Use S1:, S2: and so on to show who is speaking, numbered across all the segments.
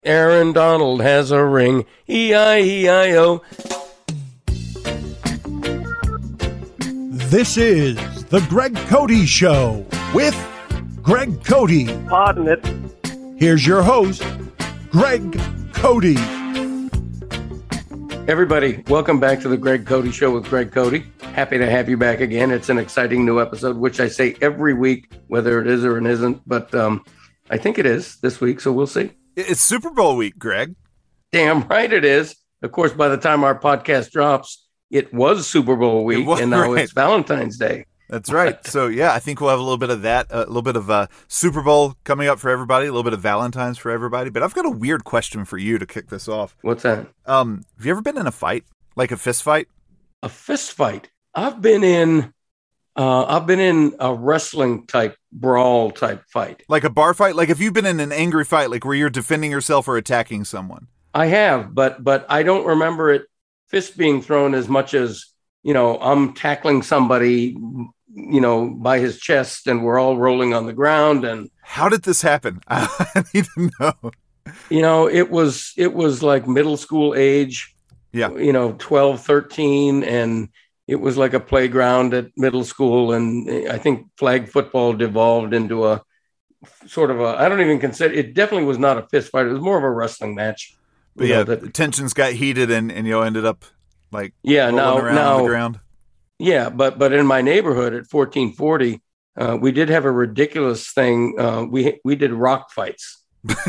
S1: Aaron Donald has a ring. E-I-E-I-O.
S2: This is The Greg Cody Show with Greg Cody.
S3: Pardon it.
S2: Here's your host, Greg Cody.
S1: Everybody, welcome back to The Greg Cody Show with Greg Cody. Happy to have you back again. It's an exciting new episode, which I say every week, whether it is or it isn't. But I think it is this week, so we'll see.
S4: It's Super Bowl week, Greg.
S1: Damn right it is. Of course, by the time our podcast drops, it was Super Bowl week, and now it's Valentine's Day.
S4: That's right. So, yeah, I think we'll have a little bit of that, a little bit of Super Bowl coming up for everybody, a little bit of Valentine's for everybody. But I've got a weird question for you to kick this off.
S1: What's that?
S4: Have you ever been in a fight, like a fist fight?
S1: A fist fight? I've been in a wrestling type brawl type fight.
S4: Like a bar fight? Like, have you been in an angry fight, like where you're defending yourself or attacking someone?
S1: I have, but I don't remember it fist being thrown as much as, I'm tackling somebody, by his chest and we're all rolling on the ground. And
S4: how did this happen? I need to know.
S1: It was like middle school age.
S4: Yeah.
S1: 12, 13. And it was like a playground at middle school. And I think flag football devolved into a sort of I don't even consider it. Definitely was not a fist fight. It was more of a wrestling match.
S4: But yeah, tensions got heated and ended up like rolling around on the ground.
S1: Yeah, but in my neighborhood at 1440, we did have a ridiculous thing. We did rock fights.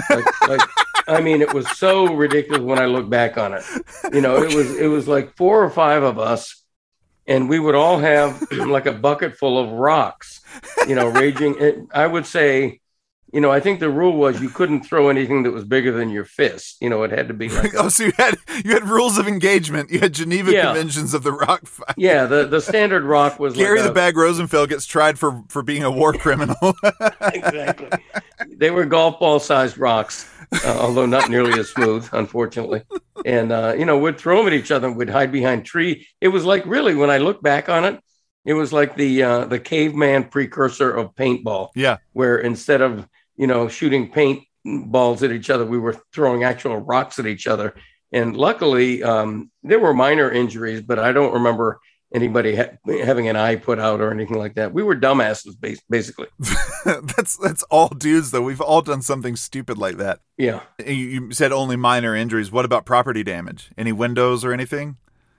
S1: I mean, it was so ridiculous when I look back on it. It was like 4 or 5 of us, and we would all have like a bucket full of rocks, raging. I would say, I think the rule was you couldn't throw anything that was bigger than your fist. It had to be like
S4: so you had rules of engagement. You had Geneva Conventions of the rock fight.
S1: Yeah, the standard rock was
S4: Gary the Bag Rosenfeld gets tried for being a war criminal.
S1: Exactly. They were golf ball sized rocks, although not nearly as smooth, unfortunately. And we'd throw them at each other. We'd hide behind tree. It was like, really, when I look back on it, it was like the caveman precursor of paintball.
S4: Yeah,
S1: where instead of shooting paint balls at each other, we were throwing actual rocks at each other. And luckily, there were minor injuries, but I don't remember anybody having an eye put out or anything like that. We were dumbasses, basically.
S4: That's all dudes, though. We've all done something stupid like that.
S1: Yeah.
S4: You said only minor injuries. What about property damage? Any windows or anything?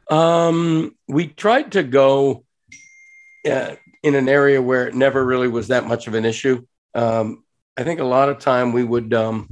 S1: We tried to go in an area where it never really was that much of an issue. I think a lot of time we would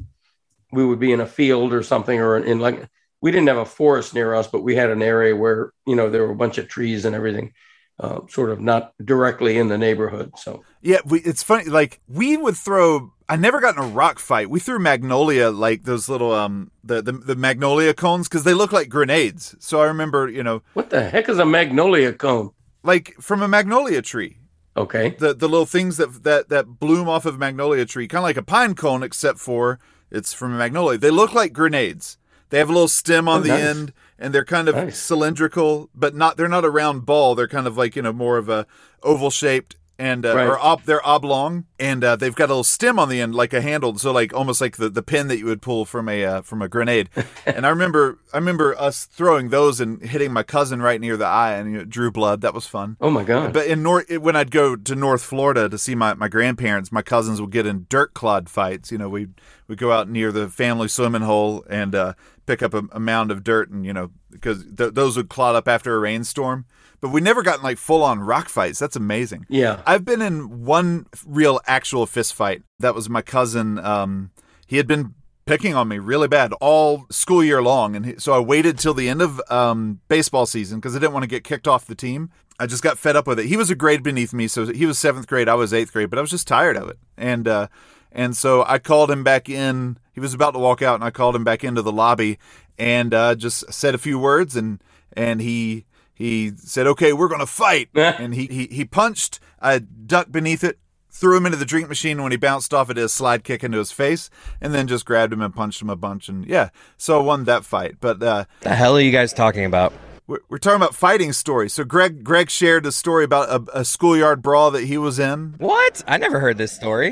S1: be in a field or something, or in like, we didn't have a forest near us, but we had an area where, there were a bunch of trees and everything, sort of not directly in the neighborhood. So,
S4: yeah, it's funny. Like we would throw, I never got in a rock fight. We threw magnolia, like those little, the magnolia cones, cause they look like grenades. So I remember,
S1: what the heck is a magnolia cone?
S4: Like from a magnolia tree.
S1: Okay.
S4: The little things that bloom off of a magnolia tree, kind of like a pine cone, except for it's from a magnolia. They look like grenades. They have a little stem on the end, and they're kind of cylindrical, but they're not a round ball. They're kind of like, more of a oval shaped and they're oblong, and they've got a little stem on the end, like a handle, so like almost like the pin that you would pull from a grenade. And I remember us throwing those and hitting my cousin right near the eye, and it drew blood. That was fun.
S1: Oh my god!
S4: But when I'd go to North Florida to see my grandparents, my cousins would get in dirt clod fights. We'd go out near the family swimming hole and pick up a mound of dirt, and because those would clod up after a rainstorm. But we never got in like full-on rock fights. That's amazing.
S1: Yeah.
S4: I've been in one real actual fist fight. That was my cousin. He had been picking on me really bad all school year long. And so I waited till the end of baseball season because I didn't want to get kicked off the team. I just got fed up with it. He was a grade beneath me. So he was 7th grade. I was 8th grade. But I was just tired of it. And so I called him back in. He was about to walk out, and I called him back into the lobby and just said a few words. And he said, "Okay, we're going to fight." And he punched. I ducked beneath it, threw him into the drink machine. When he bounced off, it did a slide kick into his face, and then just grabbed him and punched him a bunch. And yeah, so I won that fight. But
S5: the hell are you guys talking about?
S4: We're talking about fighting stories. So Greg shared a story about a schoolyard brawl that he was in.
S5: What? I never heard this story.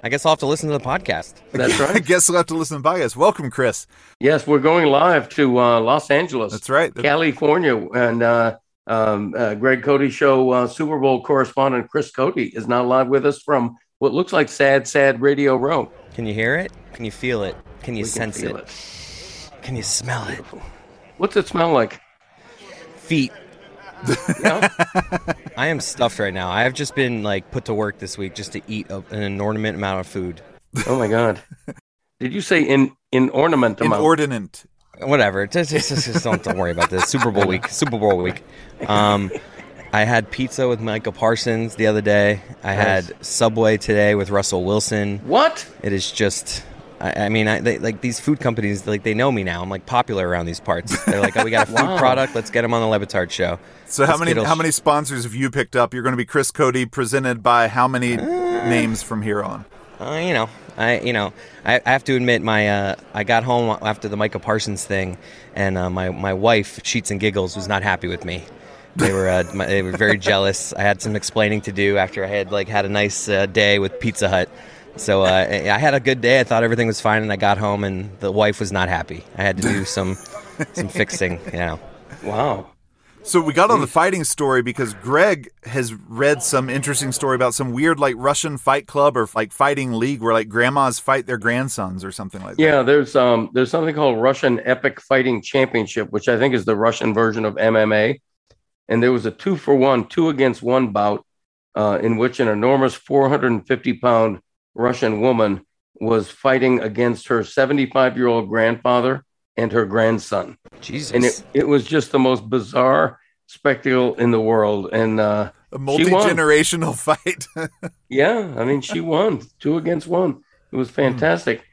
S5: I guess I'll have to listen to the podcast.
S1: That's
S4: I
S1: right.
S4: guess we'll have to listen to the podcast. Welcome, Chris.
S1: Yes, we're going live to Los Angeles.
S4: That's right.
S1: California. And Greg Cody Show Super Bowl correspondent Chris Cody is now live with us from what looks like sad Radio Row.
S5: Can you hear it? Can you feel it? Can you
S1: We can
S5: sense
S1: feel
S5: it? Can you smell it?
S1: What's it smell like?
S5: Feet.
S1: Yeah.
S5: I am stuffed right now. I have just been put to work this week just to eat an inordinate amount of food.
S1: Oh my God. Did you say inordinate amount?
S4: Inordinate.
S5: Whatever. Just don't worry about this. Super Bowl week. I had pizza with Micah Parsons the other day. I had Subway today with Russell Wilson.
S1: What?
S5: It is just... these food companies, they know me now. I'm popular around these parts. They're like, oh, we got a food product. Let's get him on the Lebitard show.
S4: So how many sponsors have you picked up? You're going to be Chris Cody, presented by how many names from here on?
S5: I have to admit, I got home after the Micah Parsons thing, and my wife, Sheets and Giggles, was not happy with me. They were very jealous. I had some explaining to do after I had a nice day with Pizza Hut. So I had a good day. I thought everything was fine, and I got home, and the wife was not happy. I had to do some fixing.
S1: Wow.
S4: So we got on the fighting story because Greg has read some interesting story about some weird Russian fight club or fighting league where grandmas fight their grandsons or something like that.
S1: Yeah, there's something called Russian Epic Fighting Championship, which I think is the Russian version of MMA. And there was a 2-for-1, 2-against-1 bout in which an enormous 450-pound Russian woman was fighting against her 75-year-old grandfather and her grandson.
S5: Jesus.
S1: And it was just the most bizarre spectacle in the world. And
S4: a multi-generational fight.
S1: Yeah, she won 2-against-1. It was fantastic.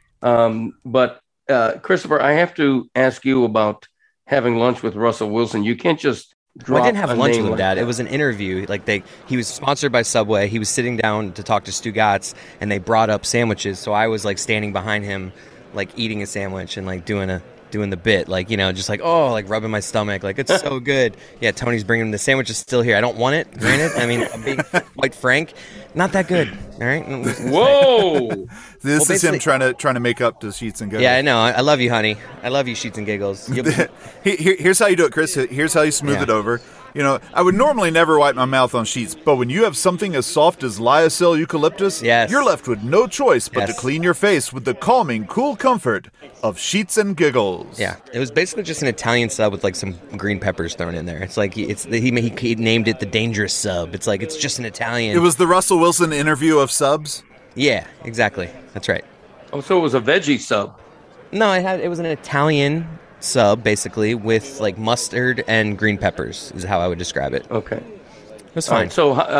S1: But Christopher, I have to ask you about having lunch with Russell Wilson. You can't just
S5: I didn't have lunch with him, Dad. It was an interview. He was sponsored by Subway. He was sitting down to talk to Stu Gatz, and they brought up sandwiches. So I was standing behind him, eating a sandwich and doing the bit, rubbing my stomach, it's so good. Yeah, Tony's bringing him the sandwich is still here. I don't want it. Granted, I'm being quite frank, not that good. All right.
S1: Whoa.
S4: This is him trying to make up to Sheets and Giggles.
S5: Yeah, I know. I love you, honey. I love you, Sheets and Giggles.
S4: Here's how you do it, Chris. Here's how you smooth it over. I would normally never wipe my mouth on sheets, but when you have something as soft as lyocell eucalyptus, you're left with no choice but to clean your face with the calming, cool comfort of Sheets and Giggles.
S5: Yeah, it was basically just an Italian sub with some green peppers thrown in there. It's he named it the dangerous sub. It's just an Italian.
S4: It was the Russell Wilson interview of subs.
S5: Yeah, exactly. That's right.
S1: Oh, so it was a veggie sub.
S5: No, it was an Italian sub, basically, with mustard and green peppers, is how I would describe it.
S1: Okay.
S5: It was fine.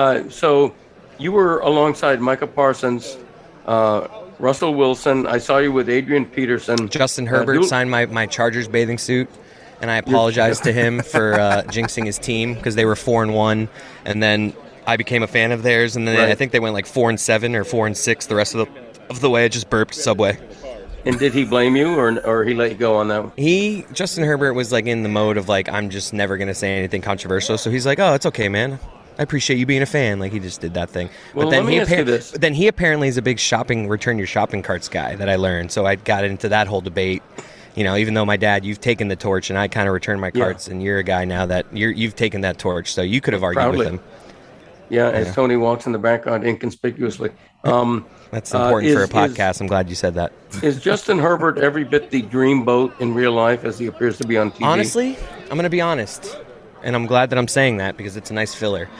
S1: So you were alongside Micah Parsons, Russell Wilson. I saw you with Adrian Peterson.
S5: Justin Herbert signed my Chargers bathing suit, and I apologized to him for jinxing his team because they were 4-1, and then I became a fan of theirs, and then I think they went 4-7 or 4-6 the rest of the way. I just burped Subway.
S1: And did he blame you, or he let you go on that one?
S5: Justin Herbert was in the mode of I'm just never going to say anything controversial. So he's oh, it's okay, man. I appreciate you being a fan. He just did that thing.
S1: Well,
S5: but then
S1: let me ask you this.
S5: Then he apparently is a big return your shopping carts guy that I learned. So I got into that whole debate. Even though my dad, you've taken the torch, and I kind of returned my carts, and you're a guy now that you've taken that torch. So you could have argued with him.
S1: Yeah, as Tony walks in the background inconspicuously.
S5: That's important for a podcast. I'm glad you said that.
S1: Is Justin Herbert every bit the dreamboat in real life as he appears to be on TV?
S5: Honestly, I'm going to be honest, and I'm glad that I'm saying that because it's a nice filler.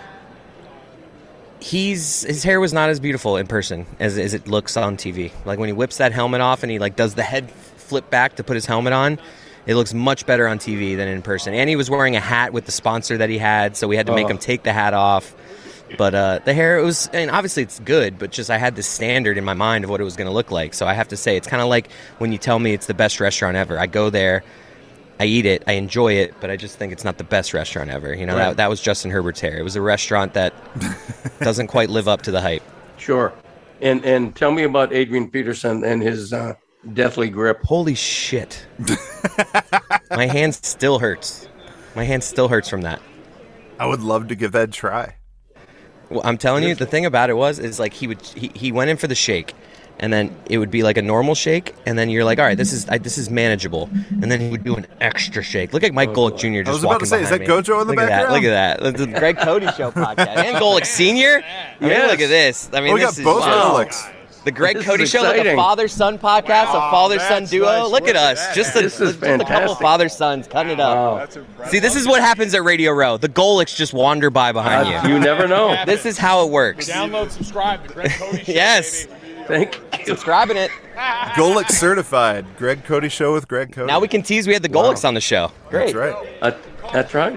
S5: His hair was not as beautiful in person as it looks on TV. When he whips that helmet off and he does the head flip back to put his helmet on, it looks much better on TV than in person. And he was wearing a hat with the sponsor that he had, so we had to make him take the hat off. But the hair, obviously it's good, but just I had this standard in my mind of what it was going to look like. So I have to say, it's kind of like when you tell me it's the best restaurant ever. I go there, I eat it, I enjoy it, but I just think it's not the best restaurant ever.
S1: Right.
S5: That was Justin Herbert's hair. It was a restaurant that doesn't quite live up to the hype.
S1: Sure. And tell me about Adrian Peterson and his deathly grip.
S5: Holy shit. My hand still hurts. My hand still hurts from that.
S4: I would love to give that a try.
S5: Well, I'm telling you, the thing about it is like he went in for the shake, and then it would be like a normal shake, and then you're like, all right, this is manageable, and then he would do an extra shake. Look at Mike Golick Jr. just walking behind me.
S4: I was about to say, is that Gojo in the background?
S5: Look at that. That's the Greg Cody Show podcast. And Golick Sr.? I mean, look at this. I mean,
S4: we got both Golicks.
S5: The Greg Cody Show, like a father-son podcast, a father-son duo.
S3: Nice.
S5: Look at us. Just a couple father-sons cutting it up.
S1: Wow.
S3: That's impressive.
S5: See, this is what happens at Radio Row. The Golicks just wander by behind you.
S1: You never know.
S5: This is how it works.
S3: Download, subscribe to Greg Cody Show.
S5: Yes.
S3: Baby.
S1: Thank you.
S5: Subscribing it.
S4: Golick certified. Greg Cody Show with Greg Cody.
S5: Now we can tease we had the Golicks on the show. Great.
S4: That's right.
S1: That's right.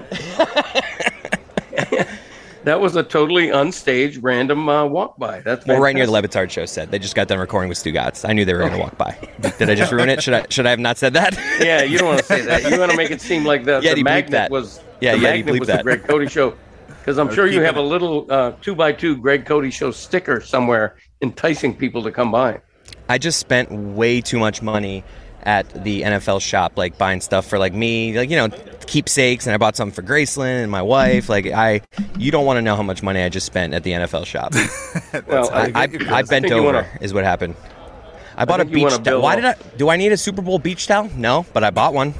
S1: That was a totally unstaged, random walk by. That's
S5: Well, right near the Levitard show set. They just got done recording with Stu Gatz. I knew they were going to walk by. Did I just ruin it? Should I have not said that?
S1: Yeah, you don't want to say that. You want to make it seem like the
S5: Yeti bleeped
S1: magnet
S5: that.
S1: was
S5: Yeah,
S1: the
S5: Yeti
S1: magnet
S5: bleeped
S1: was
S5: that.
S1: the Greg Cody Show. Because I'm sure you have a little 2x2 Greg Cody Show sticker somewhere enticing people to come by.
S5: I just spent way too much money at the NFL shop, like buying stuff for like me, like, you know, keepsakes, and I bought something for Graceland and my wife. Like you don't want to know how much money I just spent at the NFL shop.
S1: Well,
S5: I bent over is what happened. I bought a beach towel. Do I need a Super Bowl beach towel? No, but I bought one.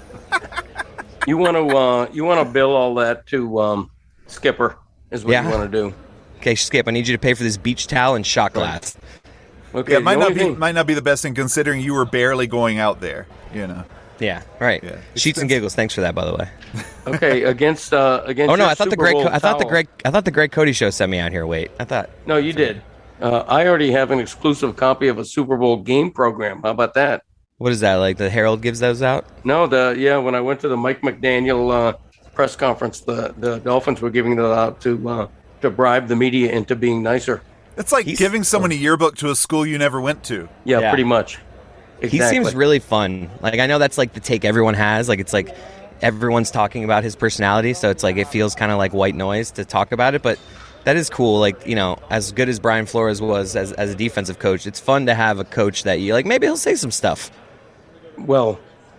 S1: You want to bill all that to Skipper is what you want to do.
S5: Okay, Skip, I need you to pay for this beach towel and shot glass.
S1: Okay,
S4: Yeah, it might not be the best thing considering you were barely going out there, you know.
S5: Yeah, right.
S4: Yeah.
S5: Sheets and giggles. Thanks for that, by the way.
S1: Okay, against.
S5: Oh no,
S1: your
S5: I thought
S1: Super Bowl
S5: I thought
S1: towel.
S5: the Greg Cody show sent me out here. Wait, I thought.
S1: No, you did. I already have an exclusive copy of a Super Bowl game program. How about that?
S5: What is that? Like the Herald gives those out?
S1: No, when I went to the Mike McDaniel press conference, the Dolphins were giving that out to bribe the media into being nicer.
S4: It's like giving someone a yearbook to a school you never went to.
S1: Yeah, pretty much. Exactly.
S5: He seems really fun. Like, I know that's like the take everyone has. Like, it's like everyone's talking about his personality, so it's like it feels kind of like white noise to talk about it, but that is cool. Like, you know, as good as Brian Flores was as a defensive coach, it's fun to have a coach that you like. Maybe he'll say some stuff.
S1: Well,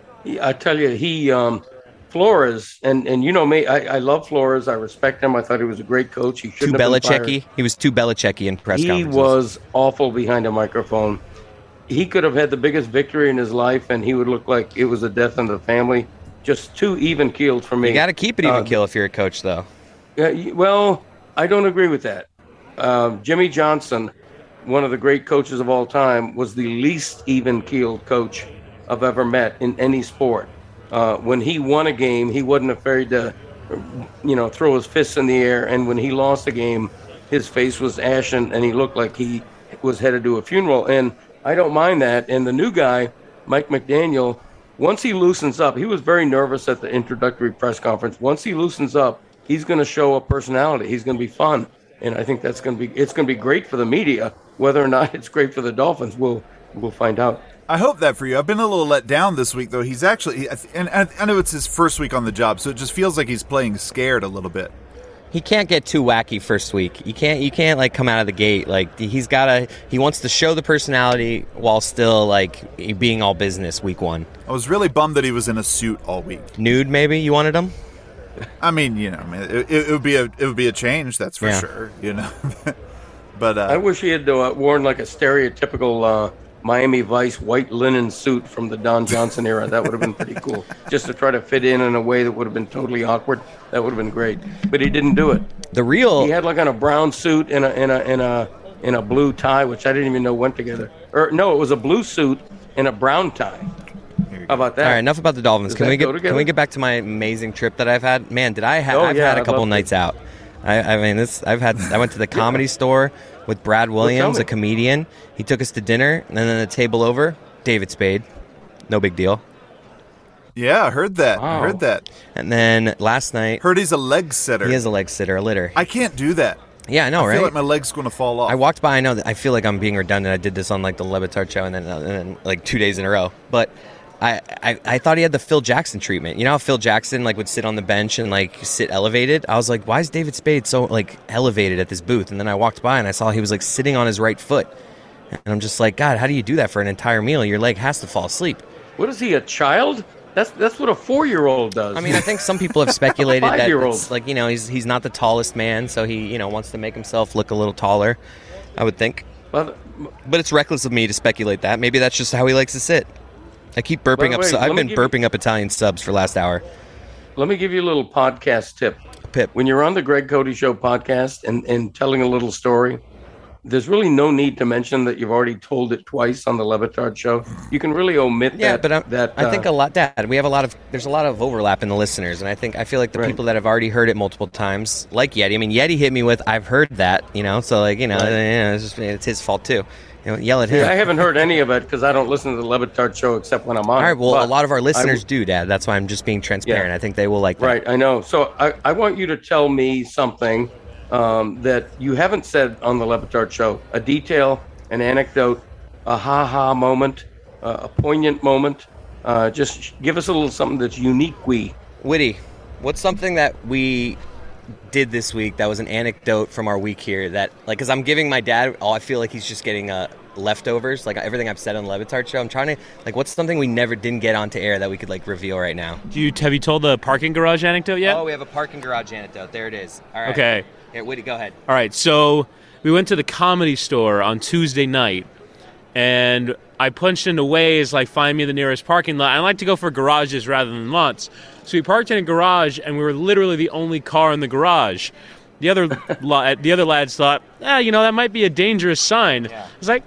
S1: I tell you, Flores, and you know me, I love Flores. I respect him. I thought he was a great coach. He shouldn't have been fired.
S5: He was too Belichick-y in press conferences.
S1: He was awful behind a microphone. He could have had the biggest victory in his life, and he would look like it was a death in the family. Just too even-keeled for me.
S5: You got to keep it even-keel if you're a coach, though.
S1: Yeah, well, I don't agree with that. Jimmy Johnson, one of the great coaches of all time, was the least even-keeled coach I've ever met in any sport. When he won a game, he wasn't afraid to, throw his fists in the air. And when he lost a game, his face was ashen, and he looked like he was headed to a funeral. And I don't mind that. And the new guy, Mike McDaniel, once he loosens up, he was very nervous at the introductory press conference. Once he loosens up, he's going to show a personality. He's going to be fun. And I think it's going to be great for the media. Whether or not it's great for the Dolphins, we'll find out.
S4: I hope that for you. I've been a little let down this week, though. He's actually, and I know it's his first week on the job, so it just feels like he's playing scared a little bit.
S5: He can't get too wacky first week. You can't like come out of the gate. Like he wants to show the personality while still like being all business week one.
S4: I was really bummed that he was in a suit all week.
S5: Nude, maybe you wanted him.
S4: I mean, it would be a change, that's for sure. But
S1: I wish he had worn like a stereotypical Miami Vice white linen suit from the Don Johnson era. That would have been pretty cool. Just to try to fit in a way that would have been totally awkward. That would have been great. But he didn't do it. He had like on a brown suit and a blue tie, which I didn't even know went together. Or no, it was a blue suit and a brown tie. How about that?
S5: All right, enough about the Dolphins. Can we get back to my amazing trip that I've had? Man, I've had a couple nights out. I went to the Comedy Store with Brad Williams, a comedian. He took us to dinner, and then the table over, David Spade. No big deal.
S4: Yeah, I heard that.
S1: Wow.
S4: I heard that.
S5: And then last night...
S4: Heard he's a leg sitter.
S5: He is a leg sitter, a litter.
S4: I can't do that.
S5: Yeah, I know, right?
S4: I feel like my leg's going to fall off.
S5: I walked by, I feel like I'm being redundant. I did this on like the Le Batard show and then like 2 days in a row. But I thought he had the Phil Jackson treatment. You know how Phil Jackson like would sit on the bench and like sit elevated? I was like, why is David Spade so like elevated at this booth? And then I walked by and I saw he was like sitting on his right foot. And I'm just like, God, how do you do that for an entire meal? Your leg has to fall asleep.
S1: What is he, a child? That's what a 4-year-old does.
S5: I mean, I think some people have speculated that
S1: 5-year-old.
S5: it's like, he's not the tallest man, so he, wants to make himself look a little taller, I would think.
S1: But
S5: it's reckless of me to speculate that. Maybe that's just how he likes to sit. I keep burping up. I've been burping up Italian subs for last hour.
S1: let me give you a little podcast tip.
S5: Pip.
S1: When you're on the Greg Cody Show podcast and telling a little story, there's really no need to mention that you've already told it twice on the Le Batard Show. You can really omit that.
S5: Yeah, but I think a lot, Dad. There's a lot of overlap in the listeners, and I feel like the people that have already heard it multiple times, like Yeti. I mean, Yeti hit me with, "I've heard that," so like it's his fault too. Yell at him.
S1: Yeah, I haven't heard any of it because I don't listen to the Le Batard Show except when I'm on.
S5: All right, well,
S1: but
S5: a lot of our listeners do, Dad. That's why I'm just being transparent.
S1: Yeah.
S5: I think they will like that.
S1: Right, I know. So I want you to tell me something that you haven't said on the Le Batard Show. A detail, an anecdote, a ha-ha moment, a poignant moment. Just give us a little something that's unique.
S5: Witty, what's something that we did this week that was an anecdote from our week here that, like, because I'm giving my dad, I feel like he's just getting leftovers, like everything I've said on the Le Batard Show. I'm trying to, like, what's something we didn't get onto air that we could, like, reveal right now?
S3: Have you told the parking garage anecdote yet?
S5: Oh, we have a parking garage anecdote. There it is. All right.
S3: Okay.
S5: Here, Witty, go ahead.
S3: All right, so we went to the Comedy Store on Tuesday night, and I punched into Waze, like, find me the nearest parking lot. I like to go for garages rather than lots. So we parked in a garage, and we were literally the only car in the garage. The other lads thought, that might be a dangerous sign. Yeah. I was like,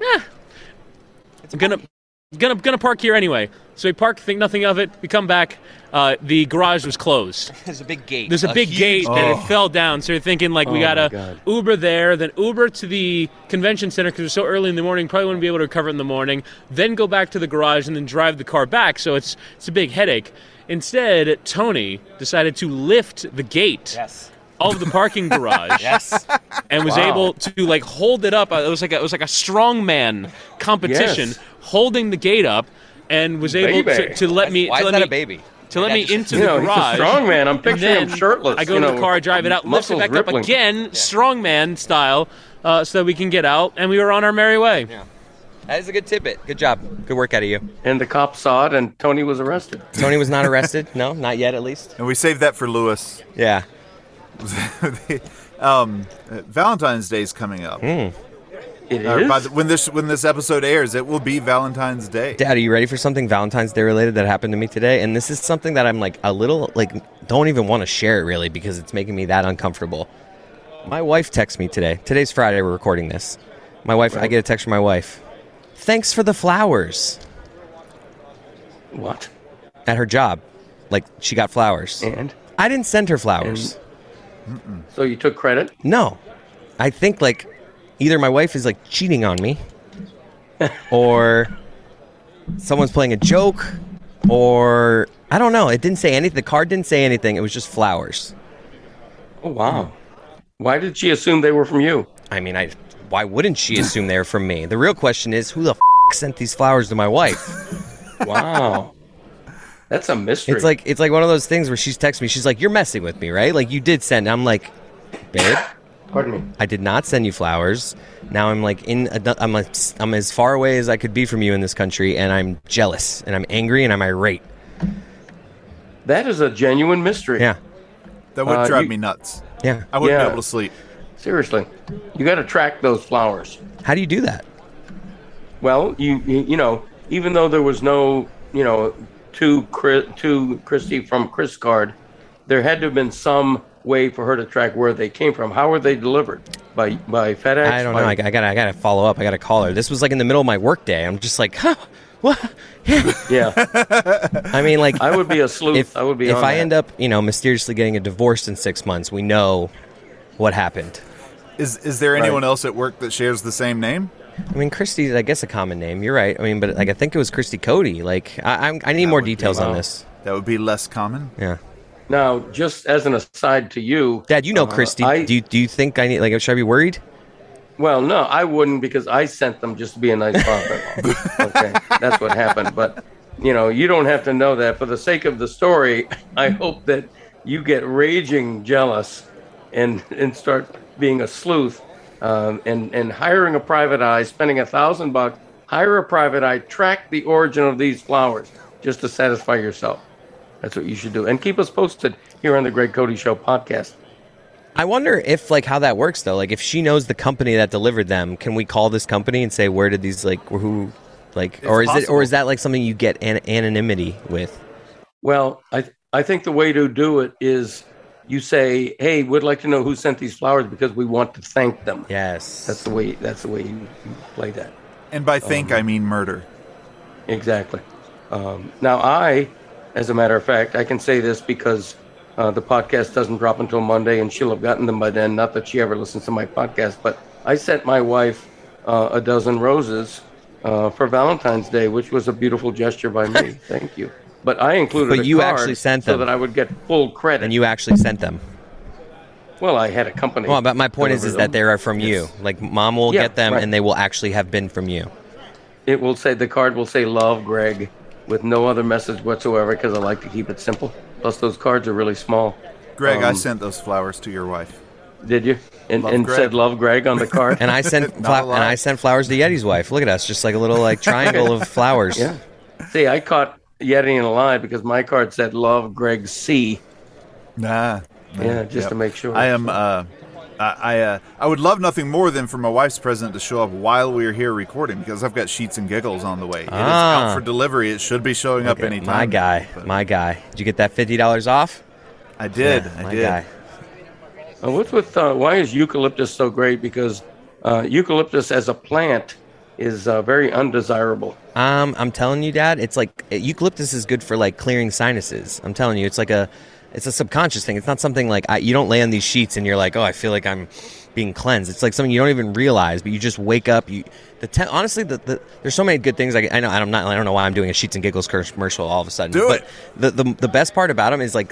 S3: I'm gonna park here anyway. So we park, think nothing of it. We come back. The garage was closed.
S5: There's a big gate.
S3: There's a big gate, and it fell down. So you're thinking, like, we gotta Uber there, then Uber to the convention center because it was so early in the morning, probably wouldn't be able to recover it in the morning. Then go back to the garage and then drive the car back. So it's a big headache. Instead, Tony decided to lift the gate.
S5: Yes.
S3: Of the parking garage,
S5: yes,
S3: and was able to, like, hold it up. It was like a strongman competition, holding the gate up, and was able to let me.
S5: Why is that a baby?
S3: To let me into the garage.
S1: He's a strongman. I'm picturing him shirtless.
S3: I go to the car, drive it out, lift it back
S1: rippling.
S3: up again, strongman style, so that we can get out, and we were on our merry way.
S5: Yeah. That is a good tidbit. Good job. Good work out of you.
S1: And the cops saw it, and Tony was arrested.
S5: Tony was not arrested. No, not yet, at least.
S4: And we saved that for Lewis.
S5: Yeah.
S4: Valentine's Day is coming up.
S1: It is?
S4: When this episode airs, it will be Valentine's Day.
S5: Dad, are you ready for something Valentine's Day related that happened to me today? And this is something that I'm, like, a little, like, don't even want to share it, really, because it's making me that uncomfortable. My wife texts me today. Today's Friday. We're recording this. My wife, I get a text from my wife. Thanks for the flowers.
S1: What?
S5: At her job. Like, she got flowers.
S1: And?
S5: I didn't send her flowers.
S1: So you took credit?
S5: No. I think, like, either my wife is, like, cheating on me, or someone's playing a joke, or I don't know. It didn't say anything. The card didn't say anything. It was just flowers.
S1: Oh, wow. Why did she assume they were from you?
S5: I mean, why wouldn't she assume they were from me? The real question is, who the sent these flowers to my wife?
S1: Wow. That's a mystery.
S5: It's like one of those things where she's texting me. She's like, "You're messing with me, right? Like, you did send." I'm like, "Babe,
S1: pardon me.
S5: I did not send you flowers. Now I'm like I'm as far away as I could be from you in this country, and I'm jealous, and I'm angry, and I'm irate."
S1: That is a genuine mystery.
S5: Yeah.
S4: That would drive me nuts.
S5: Yeah.
S4: I wouldn't be able to sleep.
S1: Seriously. You got to track those flowers.
S5: How do you do that?
S1: Well, you know, even though there was no, to Christy from Chris card, there had to have been some way for her to track where they came from. How were they delivered? By FedEx?
S5: I don't know. I gotta follow up. I gotta call her. This was like in the middle of my work day. I'm just like, huh, what?
S1: Yeah.
S5: I mean, like,
S1: I would be a sleuth.
S5: If I end up, mysteriously getting a divorce in 6 months, we know what happened.
S4: Is there anyone else at work that shares the same name?
S5: I mean, Christy's, I guess, a common name. You're right. I mean, but like, I think it was Christy Cody. Like, I need more details on this.
S4: That would be less common.
S5: Yeah.
S1: Now, just as an aside to you,
S5: Dad, you know Christy. Do you think I need? Like, should I be worried?
S1: Well, no, I wouldn't, because I sent them just to be a nice father-in-law. Okay, that's what happened. But you don't have to know that. For the sake of the story, I hope that you get raging jealous and start being a sleuth. And hiring a private eye, spending $1,000, hire a private eye, track the origin of these flowers just to satisfy yourself. That's what you should do. And keep us posted here on the Greg Cody Show podcast.
S5: I wonder if, like, how that works, though. Like, if she knows the company that delivered them, can we call this company and say, where did these, like, who, like,
S4: It's
S5: or
S4: possible.
S5: is that, like, something you get anonymity with?
S1: Well, I think the way to do it is you say, hey, we'd like to know who sent these flowers because we want to thank them.
S5: Yes.
S1: That's the way you play that.
S4: And by think, I mean murder.
S1: Exactly. Now, as a matter of fact, I can say this because the podcast doesn't drop until Monday, and she'll have gotten them by then. Not that she ever listens to my podcast, but I sent my wife a dozen roses for Valentine's Day, which was a beautiful gesture by me. Thank you. But I included
S5: But
S1: a
S5: you
S1: card
S5: actually sent
S1: so
S5: them.
S1: that I would get full credit.
S5: And you actually sent them.
S1: Well, I had a company.
S5: Well, but my point is
S1: deliver
S5: that
S1: them.
S5: they are from you. Like, Mom will
S1: Yeah,
S5: get them,
S1: right.
S5: and they will actually have been from you.
S1: It will say, the card will say, love, Greg, with no other message whatsoever, because I like to keep it simple. Plus, those cards are really small.
S4: Greg, I sent those flowers to your wife.
S1: Did you? And
S4: Greg.
S1: said love, Greg, on the card?
S5: And I sent
S4: Not a lie.
S5: flowers to Yeti's wife. Look at us, just like a little like triangle of flowers.
S1: Yeah. See, I caught Yeti in a lie because my card said love, Greg C.
S4: Nah.
S1: Yeah, just to make sure.
S4: I am. I would love nothing more than for my wife's present to show up while we are here recording, because I've got Sheets and Giggles on the way. It is out for delivery. It should be showing up
S5: Okay,
S4: anytime.
S5: my guy. Did you get that $50 off?
S4: I did.
S5: Yeah,
S4: I
S5: my
S4: did.
S5: guy.
S1: What's with why is eucalyptus so great? Because eucalyptus as a plant is very undesirable.
S5: I'm telling you, Dad, it's like eucalyptus is good for like clearing sinuses. I'm telling you, it's a subconscious thing. It's not something like you don't lay on these sheets and you're like, oh, I feel like I'm being cleansed. It's like something you don't even realize, but you just wake up. Honestly, there's so many good things. I don't know why I'm doing a Sheets and Giggles commercial all of a sudden.
S4: Do
S5: but the best part about them is like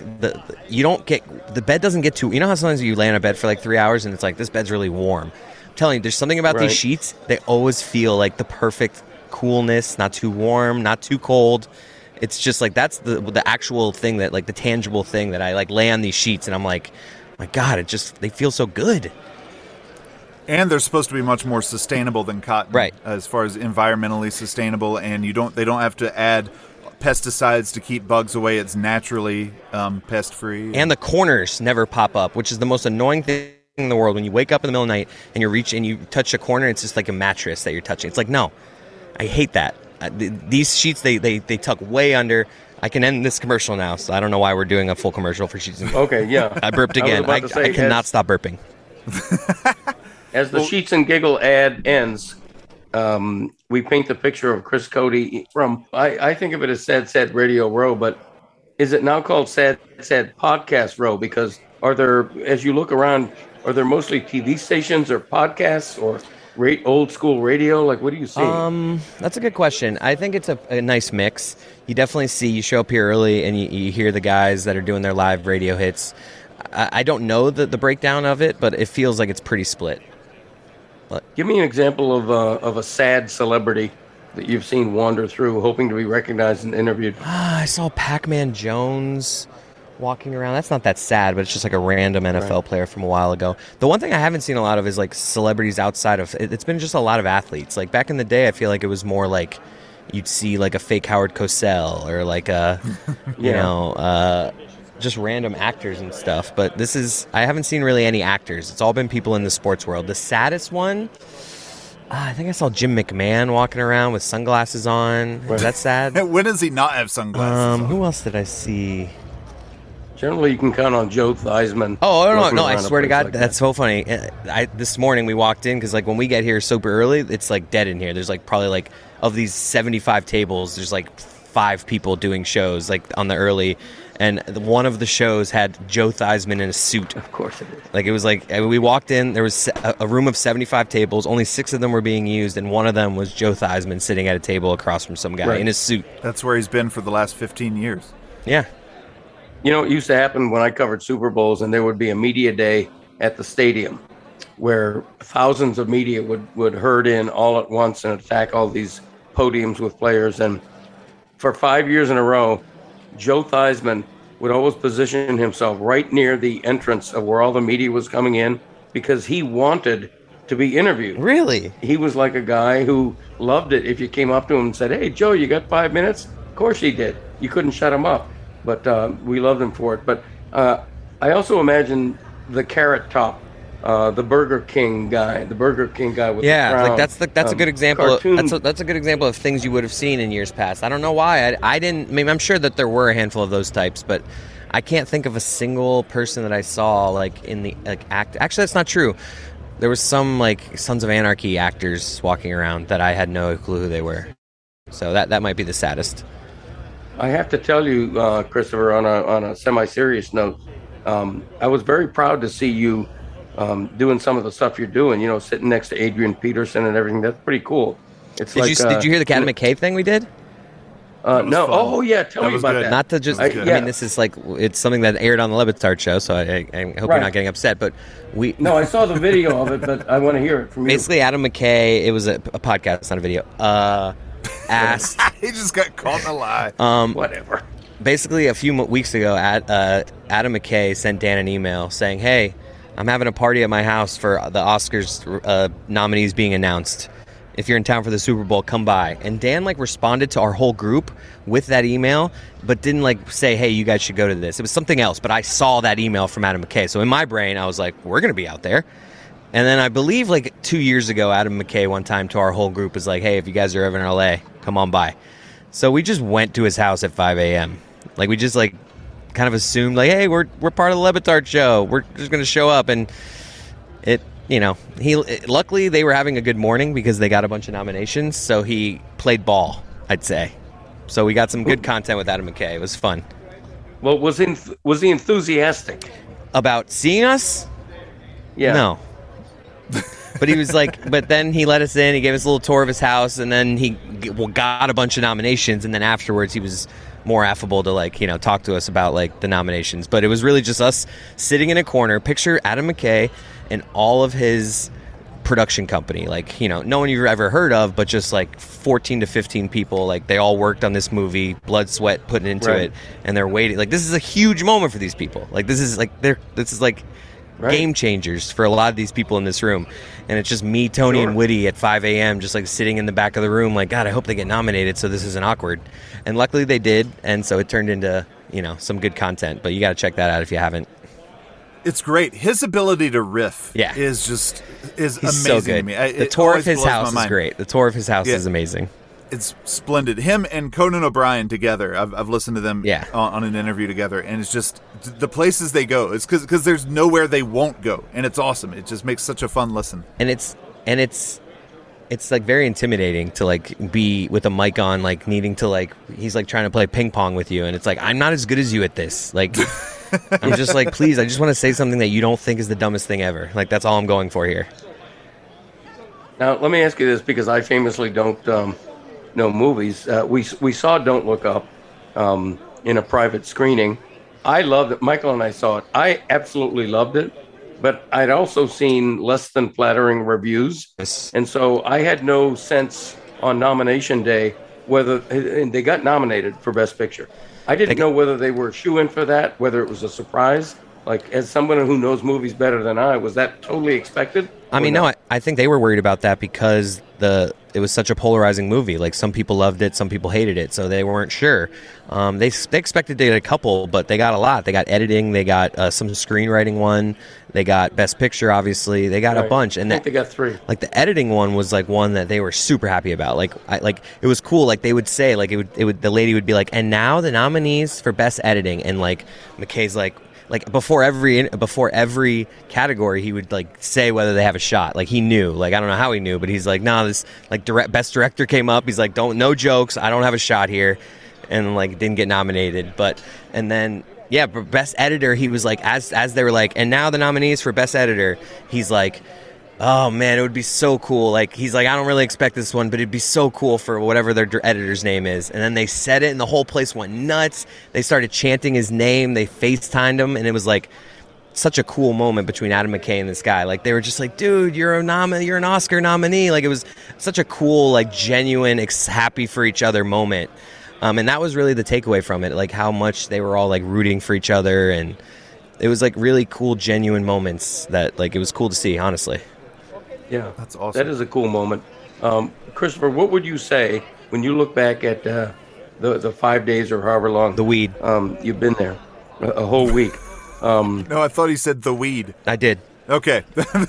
S5: the bed doesn't get too. You know how sometimes you lay on a bed for like 3 hours and it's like this bed's really warm. I'm telling you, there's something about
S1: Right.
S5: these sheets. They always feel like the perfect coolness, not too warm, not too cold. It's just like that's the actual thing that like the tangible thing that I like lay on these sheets and I'm like, my God, they feel so good.
S4: And they're supposed to be much more sustainable than cotton,
S5: Right.
S4: as far as environmentally sustainable, and they don't have to add pesticides to keep bugs away. It's naturally pest free.
S5: And the corners never pop up, which is the most annoying thing in the world. When you wake up in the middle of the night and you touch a corner, it's just like a mattress that you're touching. It's like, no, I hate that. These sheets, they tuck way under. I can end this commercial now, so I don't know why we're doing a full commercial for sheets.
S1: Okay, yeah.
S5: I burped again.
S1: about to say,
S5: I cannot stop burping.
S1: As the Sheets and Giggle ad ends, we paint the picture of Chris Cody from, I think of it as Sad Sad Radio Row, but is it now called Sad Sad Podcast Row? Because as you look around, are there mostly TV stations or podcasts or old school radio? Like, what do you see?
S5: That's a good question. I think it's a nice mix. You definitely you show up here early and you hear the guys that are doing their live radio hits. I don't know the breakdown of it, but it feels like it's pretty split.
S1: Give me an example of a sad celebrity that you've seen wander through, hoping to be recognized and interviewed.
S5: I saw Pac-Man Jones walking around. That's not that sad, but it's just like a random NFL player from a while ago. The one thing I haven't seen a lot of is like celebrities outside of it's been just a lot of athletes. Like back in the day, I feel like it was more like you'd see like a fake Howard Cosell or like a just random actors and stuff. But I haven't seen really any actors. It's all been people in the sports world. The saddest one, I think I saw Jim McMahon walking around with sunglasses on. Is that sad?
S4: When does he not have sunglasses on?
S5: Who else did I see?
S1: Generally, you can count on Joe Theismann.
S5: Oh, no,
S1: walking
S5: I
S1: around a
S5: swear to
S1: place
S5: God,
S1: like
S5: that's so funny. This morning we walked in because like when we get here super early, it's like dead in here. There's like probably like of these 75 tables, there's like 5 people doing shows like on the early, and one of the shows had Joe Theismann in a suit.
S1: Of course it is.
S5: Like it was like we walked in, there was a room of 75 tables, only 6 of them were being used, and one of them was Joe Theismann sitting at a table across from some guy
S1: Right.
S5: in his suit.
S4: That's where he's been for the last 15 years.
S5: Yeah.
S1: You know, it used to happen when I covered Super Bowls, and there would be a media day at the stadium where thousands of media would herd in all at once and attack all these podiums with players. And for 5 years in a row, Joe Theismann would always position himself right near the entrance of where all the media was coming in because he wanted to be interviewed.
S5: Really?
S1: He was like a guy who loved it if you came up to him and said, "Hey, Joe, you got 5 minutes?" Of course he did. You couldn't shut him up. but we loved him for it. But I also imagine the Carrot Top, the Burger King guy with the crown.
S5: Like that's a good example.
S1: Cartoon.
S5: That's a good example of things you would have seen in years past. I don't know why I didn't. I mean, I'm sure that there were a handful of those types, but I can't think of a single person that I saw like in the like act. Actually, that's not true. There was some like Sons of Anarchy actors walking around that I had no clue who they were. So that might be the saddest.
S1: I have to tell you, Christopher, on a semi-serious note, I was very proud to see you doing some of the stuff you're doing. You know, sitting next to Adrian Peterson and everything. That's pretty cool. It's
S5: did you hear the Adam McKay thing we did?
S1: No.
S4: fun.
S1: Oh yeah, tell me about
S4: good.
S1: that.
S5: Not to just. I mean, this is like it's something that aired on the Le Batard show, so I hope you're not getting upset. But
S1: No, I saw the video of it, but I want to hear it from you.
S5: Basically, Adam McKay. It was a podcast, not a video. Asked.
S4: He just got caught in a lie.
S1: Whatever.
S5: Basically, a few weeks ago, Adam McKay sent Dan an email saying, "Hey, I'm having a party at my house for the Oscars nominees being announced. If you're in town for the Super Bowl, come by." And Dan like responded to our whole group with that email, but didn't like say, "Hey, you guys should go to this." It was something else, but I saw that email from Adam McKay. So in my brain, I was like, "We're going to be out there." And then I believe like 2 years ago, Adam McKay one time to our whole group was like, "Hey, if you guys are ever in LA, come on by." So we just went to his house at 5 a.m. Like we just like kind of assumed like, "Hey, we're part of the Le Batard show. We're just going to show up." And it, you know, luckily they were having a good morning because they got a bunch of nominations. So he played ball, I'd say. So we got some good content with Adam McKay. It was fun.
S1: Well, was he enthusiastic
S5: About seeing us?
S1: Yeah.
S5: No. But he was like, but then he let us in. He gave us a little tour of his house, and then he got a bunch of nominations. And then afterwards, he was more affable to like, you know, talk to us about like the nominations. But it was really just us sitting in a corner. Picture Adam McKay and all of his production company, like, you know, no one you've ever heard of, but just like 14 to 15 people. Like they all worked on this movie, blood, sweat, putting into it, and they're waiting. Like this is a huge moment for these people. Like this is like game changers for a lot of these people in this room. And it's just me, Tony, and Woody at 5 a.m. just like sitting in the back of the room like, God, I hope they get nominated so this isn't awkward. And luckily they did, and so it turned into, you know, some good content. But you got to check that out if you haven't.
S4: It's great. His ability to riff is
S5: He's
S4: amazing
S5: so good.
S4: to me.
S5: The tour of his house is great. The tour of his house is amazing.
S4: It's splendid. Him and Conan O'Brien together. I've listened to them on an interview together, and it's just the places they go. It's because there's nowhere they won't go, and it's awesome. It just makes such a fun listen.
S5: And it's like very intimidating to like be with a mic on, like needing to like he's like trying to play ping pong with you, and it's like I'm not as good as you at this. Like I'm just like, please, I just want to say something that you don't think is the dumbest thing ever. Like that's all I'm going for here.
S1: Now let me ask you this, because I famously don't know movies. We saw Don't Look Up in a private screening. I loved it. Michael and I saw it. I absolutely loved it, but I'd also seen less than flattering reviews.
S5: Yes.
S1: And so I had no sense on nomination day whether, and they got nominated for Best Picture. I didn't know whether they were shoo-in for that, whether it was a surprise. Like, as someone who knows movies better than I, was that totally expected?
S5: I mean, no, I think they were worried about that because it was such a polarizing movie. Like, some people loved it, some people hated it, so they weren't sure. They expected to get a couple, but they got a lot. They got editing, they got some screenwriting one, they got Best Picture, obviously. They got a bunch. And
S1: I think they got 3.
S5: Like, the editing one was, like, one that they were super happy about. Like, it was cool. Like, they would say, like, the lady would be like, and now the nominees for Best Editing. And, like, McKay's like before every category, he would like say whether they have a shot. Like he knew. Like I don't know how he knew, but he's like, no, this like Best Director came up. He's like, no jokes. I don't have a shot here, and like didn't get nominated. But and then but Best Editor, he was like, as they were like, and now the nominees for Best Editor, he's like, oh man, it would be so cool. Like he's like, I don't really expect this one, but it'd be so cool for whatever their editor's name is. And then they said it, and the whole place went nuts. They started chanting his name. They FaceTimed him, and it was like such a cool moment between Adam McKay and this guy. Like they were just like, dude, you're an Oscar nominee. Like it was such a cool, like genuine, happy for each other moment. And that was really the takeaway from it. Like how much they were all like rooting for each other, and it was like really cool, genuine moments that like it was cool to see, honestly.
S1: Yeah,
S4: that's awesome.
S1: That is a cool moment. Christopher, what would you say when you look back at the 5 days or however long
S5: The weed.
S1: You've been there, a whole week.
S4: No, I thought he said the weed.
S5: I did.
S4: Okay.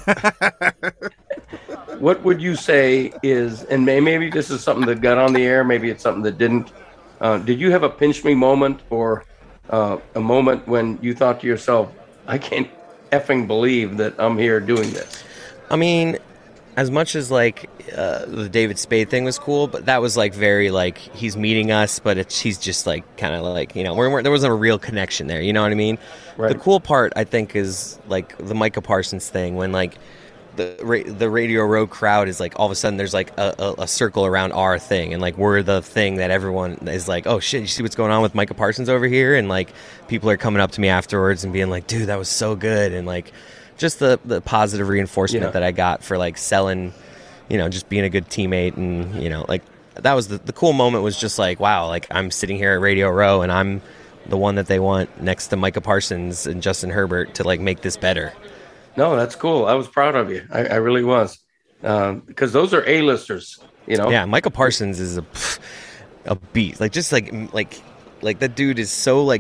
S1: What would you say is, and maybe this is something that got on the air, maybe it's something that didn't. Did you have a pinch me moment, or a moment when you thought to yourself, I can't effing believe that I'm here doing this?
S5: I mean, as much as like the David Spade thing was cool, but that was like very like he's meeting us, but he's just like kind of like, you know, there wasn't a real connection there. You know what I mean?
S1: Right.
S5: The cool part, I think, is like the Micah Parsons thing when like the Radio Row crowd is like all of a sudden there's like a circle around our thing, and like we're the thing that everyone is like, oh shit, you see what's going on with Micah Parsons over here? And like people are coming up to me afterwards and being like, dude, that was so good. And like just the positive reinforcement that I got for like selling, you know, just being a good teammate. And you know, like that was the cool moment, was just like, wow, like I'm sitting here at Radio Row and I'm the one that they want next to Micah Parsons and Justin Herbert to like make this better.
S1: No, that's cool. I was proud of you. I really was, because those are A-listers, you know.
S5: Yeah, Micah Parsons is a beast. Like just like that dude is so like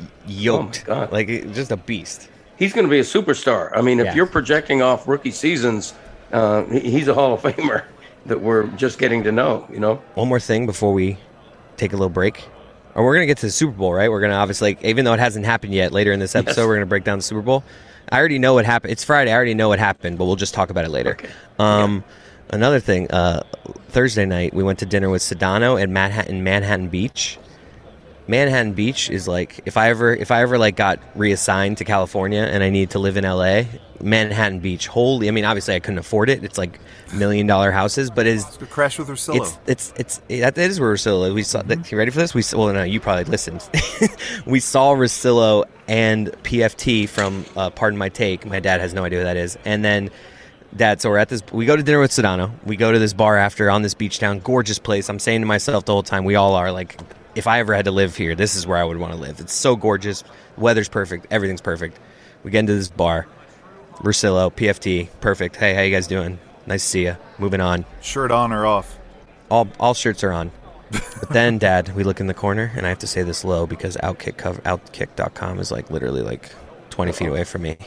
S5: yoked.
S1: Oh my God.
S5: Like just a beast.
S1: He's going to be a superstar. I mean, if
S5: Yeah.
S1: you're projecting off rookie seasons, he's a Hall of Famer that we're just getting to know, you know.
S5: One more thing before we take a little break. Or we're going to get to the Super Bowl, right? We're going to obviously, like, even though it hasn't happened yet, later in this episode,
S1: Yes.
S5: we're going to break down the Super Bowl. I already know what happened. It's Friday. I already know what happened, but we'll just talk about it later.
S1: Okay.
S5: Another thing, Thursday night, we went to dinner with Sedano at Manhattan Beach. Manhattan Beach is like, if I ever like got reassigned to California and I need to live in LA, Manhattan Beach, holy, I mean, obviously I couldn't afford it. It's like $1 million houses, but
S4: Let's go crash with Ursillo.
S5: that is where Russillo. We saw. You ready for this? Well, no, you probably listened. We saw Russillo and PFT from Pardon My Take. My dad has no idea who that is. And then Dad, so we're at this. We go to dinner with Sedano. We go to this bar after on this beach town, gorgeous place. I'm saying to myself the whole time, we all are like, if I ever had to live here, this is where I would want to live. It's so gorgeous. Weather's perfect. Everything's perfect. We get into this bar. Russillo, PFT, perfect. Hey, how you guys doing? Nice to see you. Moving on.
S4: Shirt on or off?
S5: All shirts are on. But then, Dad, we look in the corner, and I have to say this low because Outkick.com is like literally like 20 feet away from me.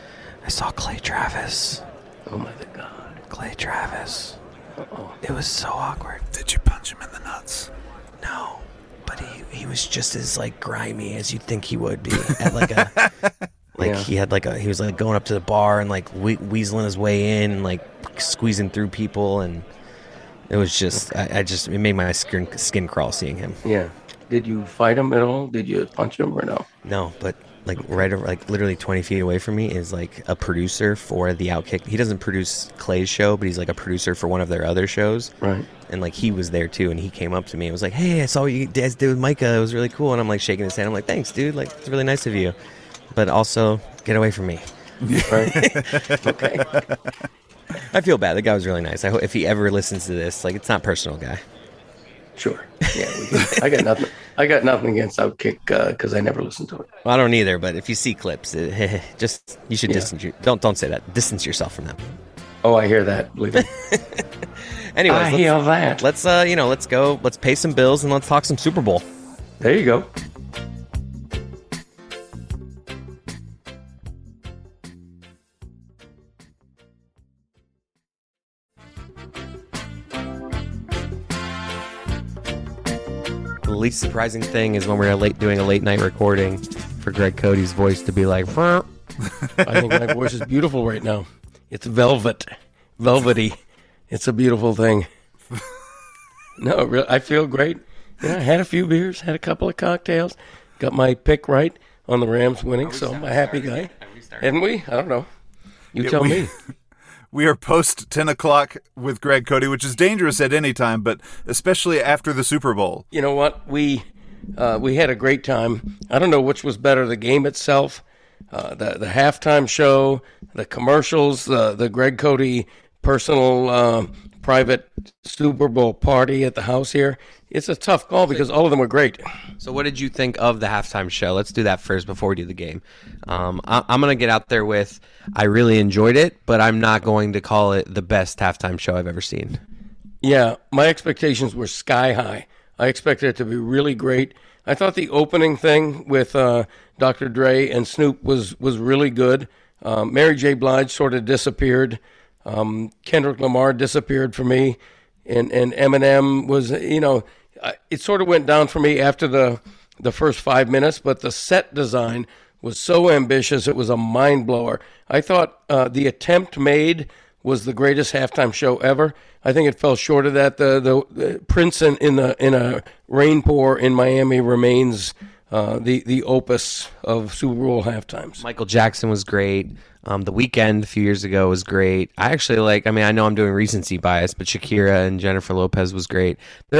S5: I saw Clay Travis.
S1: Oh my God.
S5: Clay Travis. It was so awkward.
S4: Did you punch him in the nuts?
S5: No, but he was just as like grimy as you'd think he would be at like a like
S1: Yeah.
S5: he was like going up to the bar and like weaseling his way in and like squeezing through people, and it was just it made my skin crawl seeing him.
S1: Yeah. Did you fight him at all? Did you punch him or no?
S5: No, but like right over, like literally 20 feet away from me is like a producer for the Outkick. He doesn't produce Clay's show, but he's like a producer for one of their other shows.
S1: Right.
S5: And like he was there too, and he came up to me and was like, "Hey, I saw what you guys did with Micah. It was really cool." And I'm like shaking his hand. I'm like, "Thanks, dude. Like it's really nice of you, but also get away from me."
S1: Right. Okay.
S5: I feel bad. The guy was really nice. I hope if he ever listens to this, like it's not personal, guy.
S1: Sure. Yeah. I got nothing. I got nothing against Outkick because I never listened to it.
S5: Well, I don't either, but if you see clips, just you should distance you. Don't say that. Distance yourself from them.
S1: Oh, I hear that. Believe me.
S5: Anyways,
S1: I hear that.
S5: let's let's go. Let's pay some bills and let's talk some Super Bowl.
S1: There you go.
S5: The least surprising thing is when we're doing a late night recording for Greg Cody's voice to be like, "Frr."
S1: I think my voice is beautiful right now. It's velvety. It's a beautiful thing. No, really, I feel great. Yeah, I had a few beers, had a couple of cocktails, got my pick right on the Rams winning, so I'm a happy guy. Hadn't we? I don't know. You tell me.
S4: We are post 10 o'clock with Greg Cody, which is dangerous at any time, but especially after the Super Bowl.
S1: You know what? We had a great time. I don't know which was better, the game itself, the halftime show, the commercials, the Greg Cody personal private Super Bowl party at the house here. It's a tough call because all of them were great.
S5: So what did you think of the halftime show? Let's do that first before we do the game. I'm going to get out there with, I really enjoyed it, but I'm not going to call it the best halftime show I've ever seen.
S1: Yeah, my expectations were sky high. I expected it to be really great. I thought the opening thing with Dr. Dre and Snoop was really good. Mary J. Blige sort of disappeared. Kendrick Lamar disappeared for me. And Eminem was, it sort of went down for me after the first 5 minutes, but the set design was so ambitious, it was a mind blower. I thought the attempt made was the greatest halftime show ever. I think it fell short of that. The Prince in a rain pour in Miami remains the opus of Super Bowl halftimes.
S5: Michael Jackson was great. The Weeknd a few years ago was great. I actually I know I'm doing recency bias, but Shakira and Jennifer Lopez was great.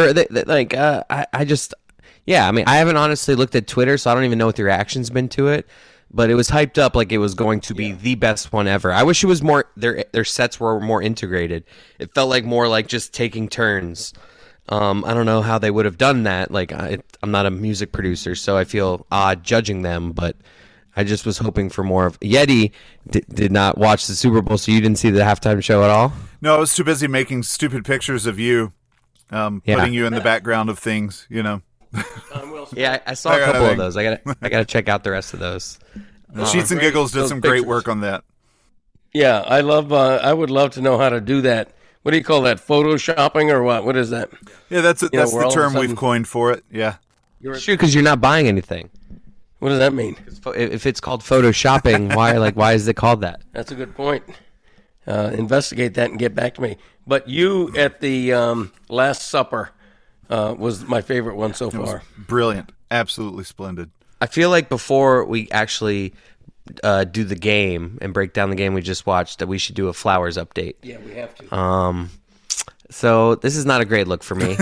S5: I haven't honestly looked at Twitter, so I don't even know what the reaction's been to it. But it was hyped up like it was going to be the best one ever. I wish it was more. Their sets were more integrated. It felt like more like just taking turns. I don't know how they would have done that. I'm not a music producer, so I feel odd judging them. But I just was hoping for more of. Yeti did not watch the Super Bowl, so you didn't see the halftime show at all?
S4: No, I was too busy making stupid pictures of you, putting you in the background of things.
S5: Yeah, I saw a couple of those. I gotta check out the rest of those.
S4: Sheets and Giggles did some great work on that.
S1: Yeah, I would love to know how to do that. What do you call that? Photoshopping or what? What is that?
S4: Yeah, that's the term we've coined for it. Yeah.
S5: Sure, because you're not buying anything.
S1: What does that mean?
S5: If it's called photoshopping, why is it called that?
S1: That's a good point. Investigate that and get back to me. But you at the Last Supper was my favorite one so far.
S4: Brilliant. Absolutely splendid.
S5: I feel like before we actually do the game and break down the game we just watched, that we should do a Flowers update.
S1: Yeah, we have to.
S5: So this is not a great look for me.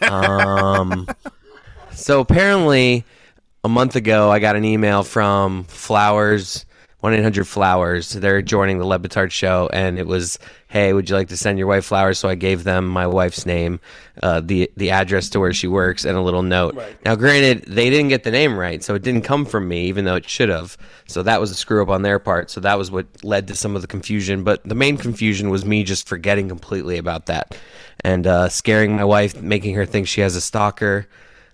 S5: So apparently a month ago I got an email from Flowers, 1-800-Flowers. They're joining the Le Batard show, and it was, hey, would you like to send your wife flowers? So I gave them my wife's name, the address to where she works, and a little note.
S1: Right.
S5: Now, granted, they didn't get the name right, so it didn't come from me, even though it should have. So that was a screw-up on their part. So that was what led to some of the confusion. But the main confusion was me just forgetting completely about that and scaring my wife, making her think she has a stalker.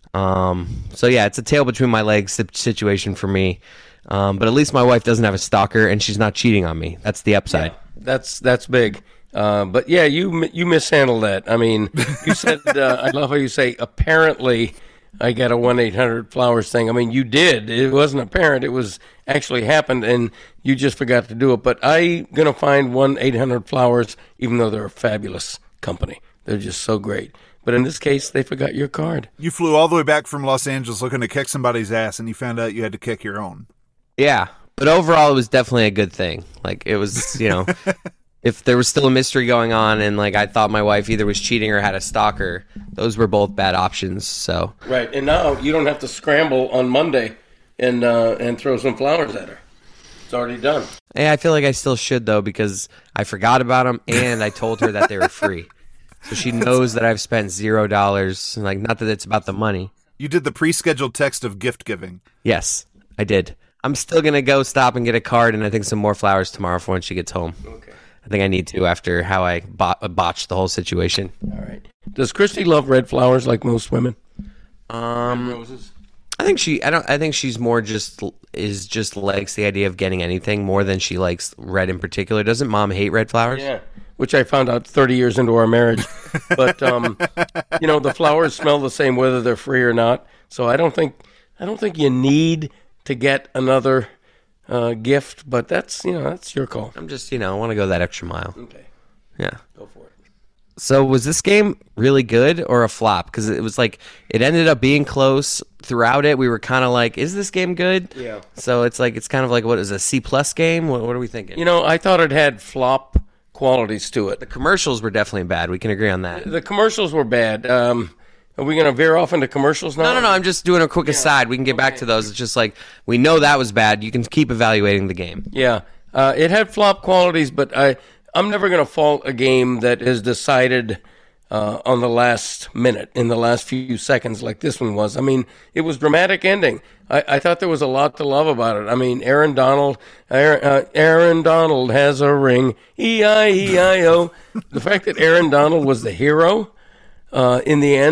S5: So, yeah, it's a tail between my legs situation for me. But at least my wife doesn't have a stalker, and she's not cheating on me. That's the upside.
S1: Yeah, that's big. But yeah, you mishandled that. I mean, you said I love how you say apparently I got a 1-800-Flowers thing. I mean, you did. It wasn't apparent. It was actually happened, and you just forgot to do it. But I'm gonna find 1-800-Flowers, even though they're a fabulous company. They're just so great. But in this case, they forgot your card.
S4: You flew all the way back from Los Angeles looking to kick somebody's ass, and you found out you had to kick your own.
S5: Yeah, but overall, it was definitely a good thing. It was, if there was still a mystery going on, and I thought my wife either was cheating or had a stalker, those were both bad options. So
S1: right, and now you don't have to scramble on Monday and throw some flowers at her. It's already done.
S5: Yeah, I feel like I still should though, because I forgot about them, and I told her that they were free, so she knows that I've spent $0. Not that it's about the money.
S4: You did the pre-scheduled text of gift giving.
S5: Yes, I did. I'm still going to go stop and get a card, and I think some more flowers tomorrow for when she gets home.
S1: Okay.
S5: I think I need to after how I botched the whole situation.
S1: All right. Does Christy love red flowers like most women? Red roses?
S5: I think she's more just likes the idea of getting anything more than she likes red in particular. Doesn't Mom hate red flowers?
S1: Yeah. Which I found out 30 years into our marriage. But the flowers smell the same whether they're free or not. So I don't think you need to get another gift, but that's your call.
S5: I'm just, I want to go that extra mile.
S1: Okay.
S5: Yeah.
S1: Go for it.
S5: So was this game really good or a flop? Because it was it ended up being close throughout it. We were kind of like, is this game good?
S1: Yeah.
S5: So it's kind of like, what is a C+ game? What are we thinking?
S1: I thought it had flop qualities to it.
S5: The commercials were definitely bad. We can agree on that.
S1: The commercials were bad. Are we going to veer off into commercials now?
S5: No. I'm just doing a quick aside. We can get back to those. It's just we know that was bad. You can keep evaluating the game.
S1: Yeah. It had flop qualities, but I'm never going to fault a game that is decided on the last minute, in the last few seconds like this one was. I mean, it was dramatic ending. I thought there was a lot to love about it. I mean, Aaron Donald has a ring, E-I-E-I-O. The fact that Aaron Donald was the hero in the end,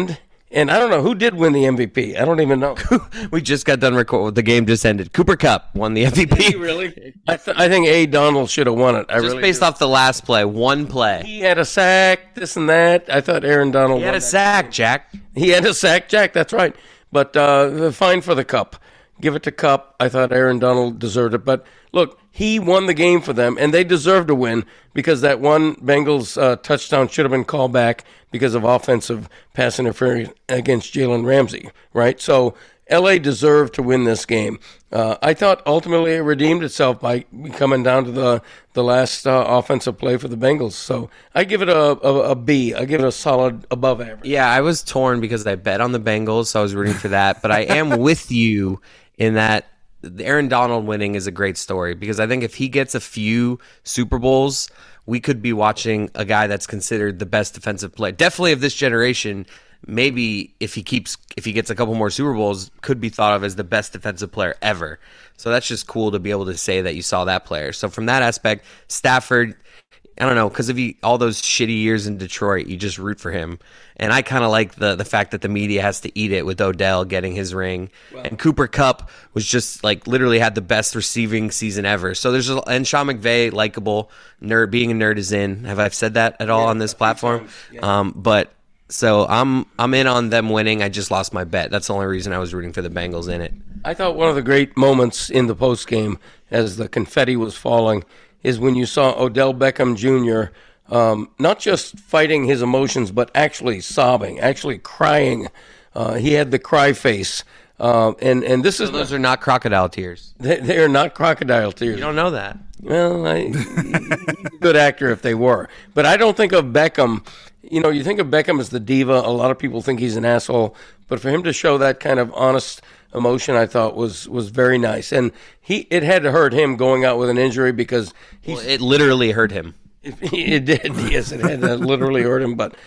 S1: And I don't know who did win the MVP. I don't even know.
S5: We just got done recording. The game just ended. Cooper Kupp won the MVP.
S1: Really? I think A. Donald should have won it.
S5: Just based off the last play, one play.
S1: He had a sack, this and that. I thought Aaron Donald
S5: He had a sack, Jack.
S1: He had a sack, Jack. That's right. But fine for the Cup. Give it to Cup. I thought Aaron Donald deserved it. But look, he won the game for them, and they deserved to win because that one Bengals touchdown should have been called back because of offensive pass interference against Jalen Ramsey, right? So L.A. deserved to win this game. I thought ultimately it redeemed itself by coming down to the last offensive play for the Bengals. So I give it a B. I give it a solid above average.
S5: Yeah, I was torn because I bet on the Bengals, so I was rooting for that. But I am with you in that Aaron Donald winning is a great story because I think if he gets a few Super Bowls, we could be watching a guy that's considered the best defensive player. Definitely of this generation. Maybe if he gets a couple more Super Bowls, could be thought of as the best defensive player ever. So that's just cool to be able to say that you saw that player. So from that aspect, Stafford, I don't know, because of all those shitty years in Detroit, you just root for him. And I kind of like the fact that the media has to eat it with Odell getting his ring. Wow. And Cooper Kupp was just like literally had the best receiving season ever. So and Sean McVay, likable, nerd, being a nerd is in. Have I said that at all on this platform? Yeah. So I'm in on them winning. I just lost my bet. That's the only reason I was rooting for the Bengals in it.
S1: I thought one of the great moments in the postgame as the confetti was falling is when you saw Odell Beckham Jr. Not just fighting his emotions, but actually sobbing, actually crying. He had the cry face. And this is
S5: those are not crocodile tears.
S1: They are not crocodile tears.
S5: You don't know that.
S1: Well, good actor if they were. But I don't think of Beckham. You think of Beckham as the diva. A lot of people think he's an asshole. But for him to show that kind of honest emotion, I thought was very nice. And it had to hurt him going out with an injury because
S5: it literally hurt him.
S1: It did. Yes, it had to literally hurt him. But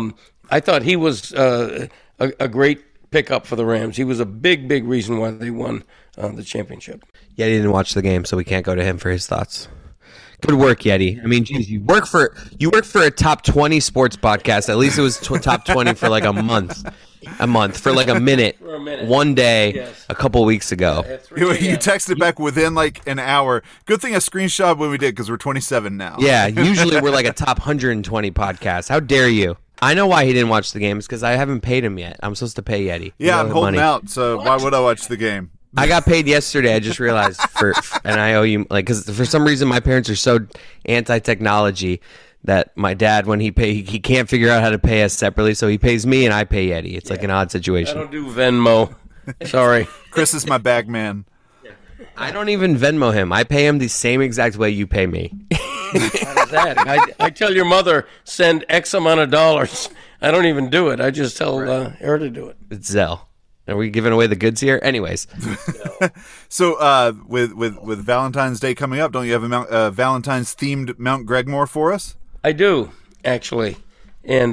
S1: I thought he was a great pickup for the Rams. He was a big reason why they won the championship.
S5: Yeti didn't watch the game, so we can't go to him for his thoughts. Good work, Yeti. I mean, geez, you work for a top 20 sports podcast. At least it was top 20 for like a month for like a minute, one day, yes. A couple weeks ago.
S4: You texted back within like an hour. Good thing I screenshot when we did because we're 27 now.
S5: Yeah, usually we're like a top 120 podcast. How dare you? I know why he didn't watch the game. It's because I haven't paid him yet. I'm supposed to pay Yeti.
S4: Yeah, I'm holding out, so why would I watch the game?
S5: I got paid yesterday. I just realized, and I owe you, like, because for some reason my parents are so anti-technology that my dad, when he can't figure out how to pay us separately, so he pays me and I pay Yeti. It's like an odd situation.
S1: I don't do Venmo. Sorry.
S4: Chris is my bag man.
S5: I don't even Venmo him. I pay him the same exact way you pay me.
S1: How does that? I tell your mother, send X amount of dollars. I don't even do it. I just tell her to do it.
S5: It's Zelle. Are we giving away the goods here? Anyways.
S4: So with Valentine's Day coming up, don't you have a Valentine's-themed Mount Gregmore for us?
S1: I do, actually. And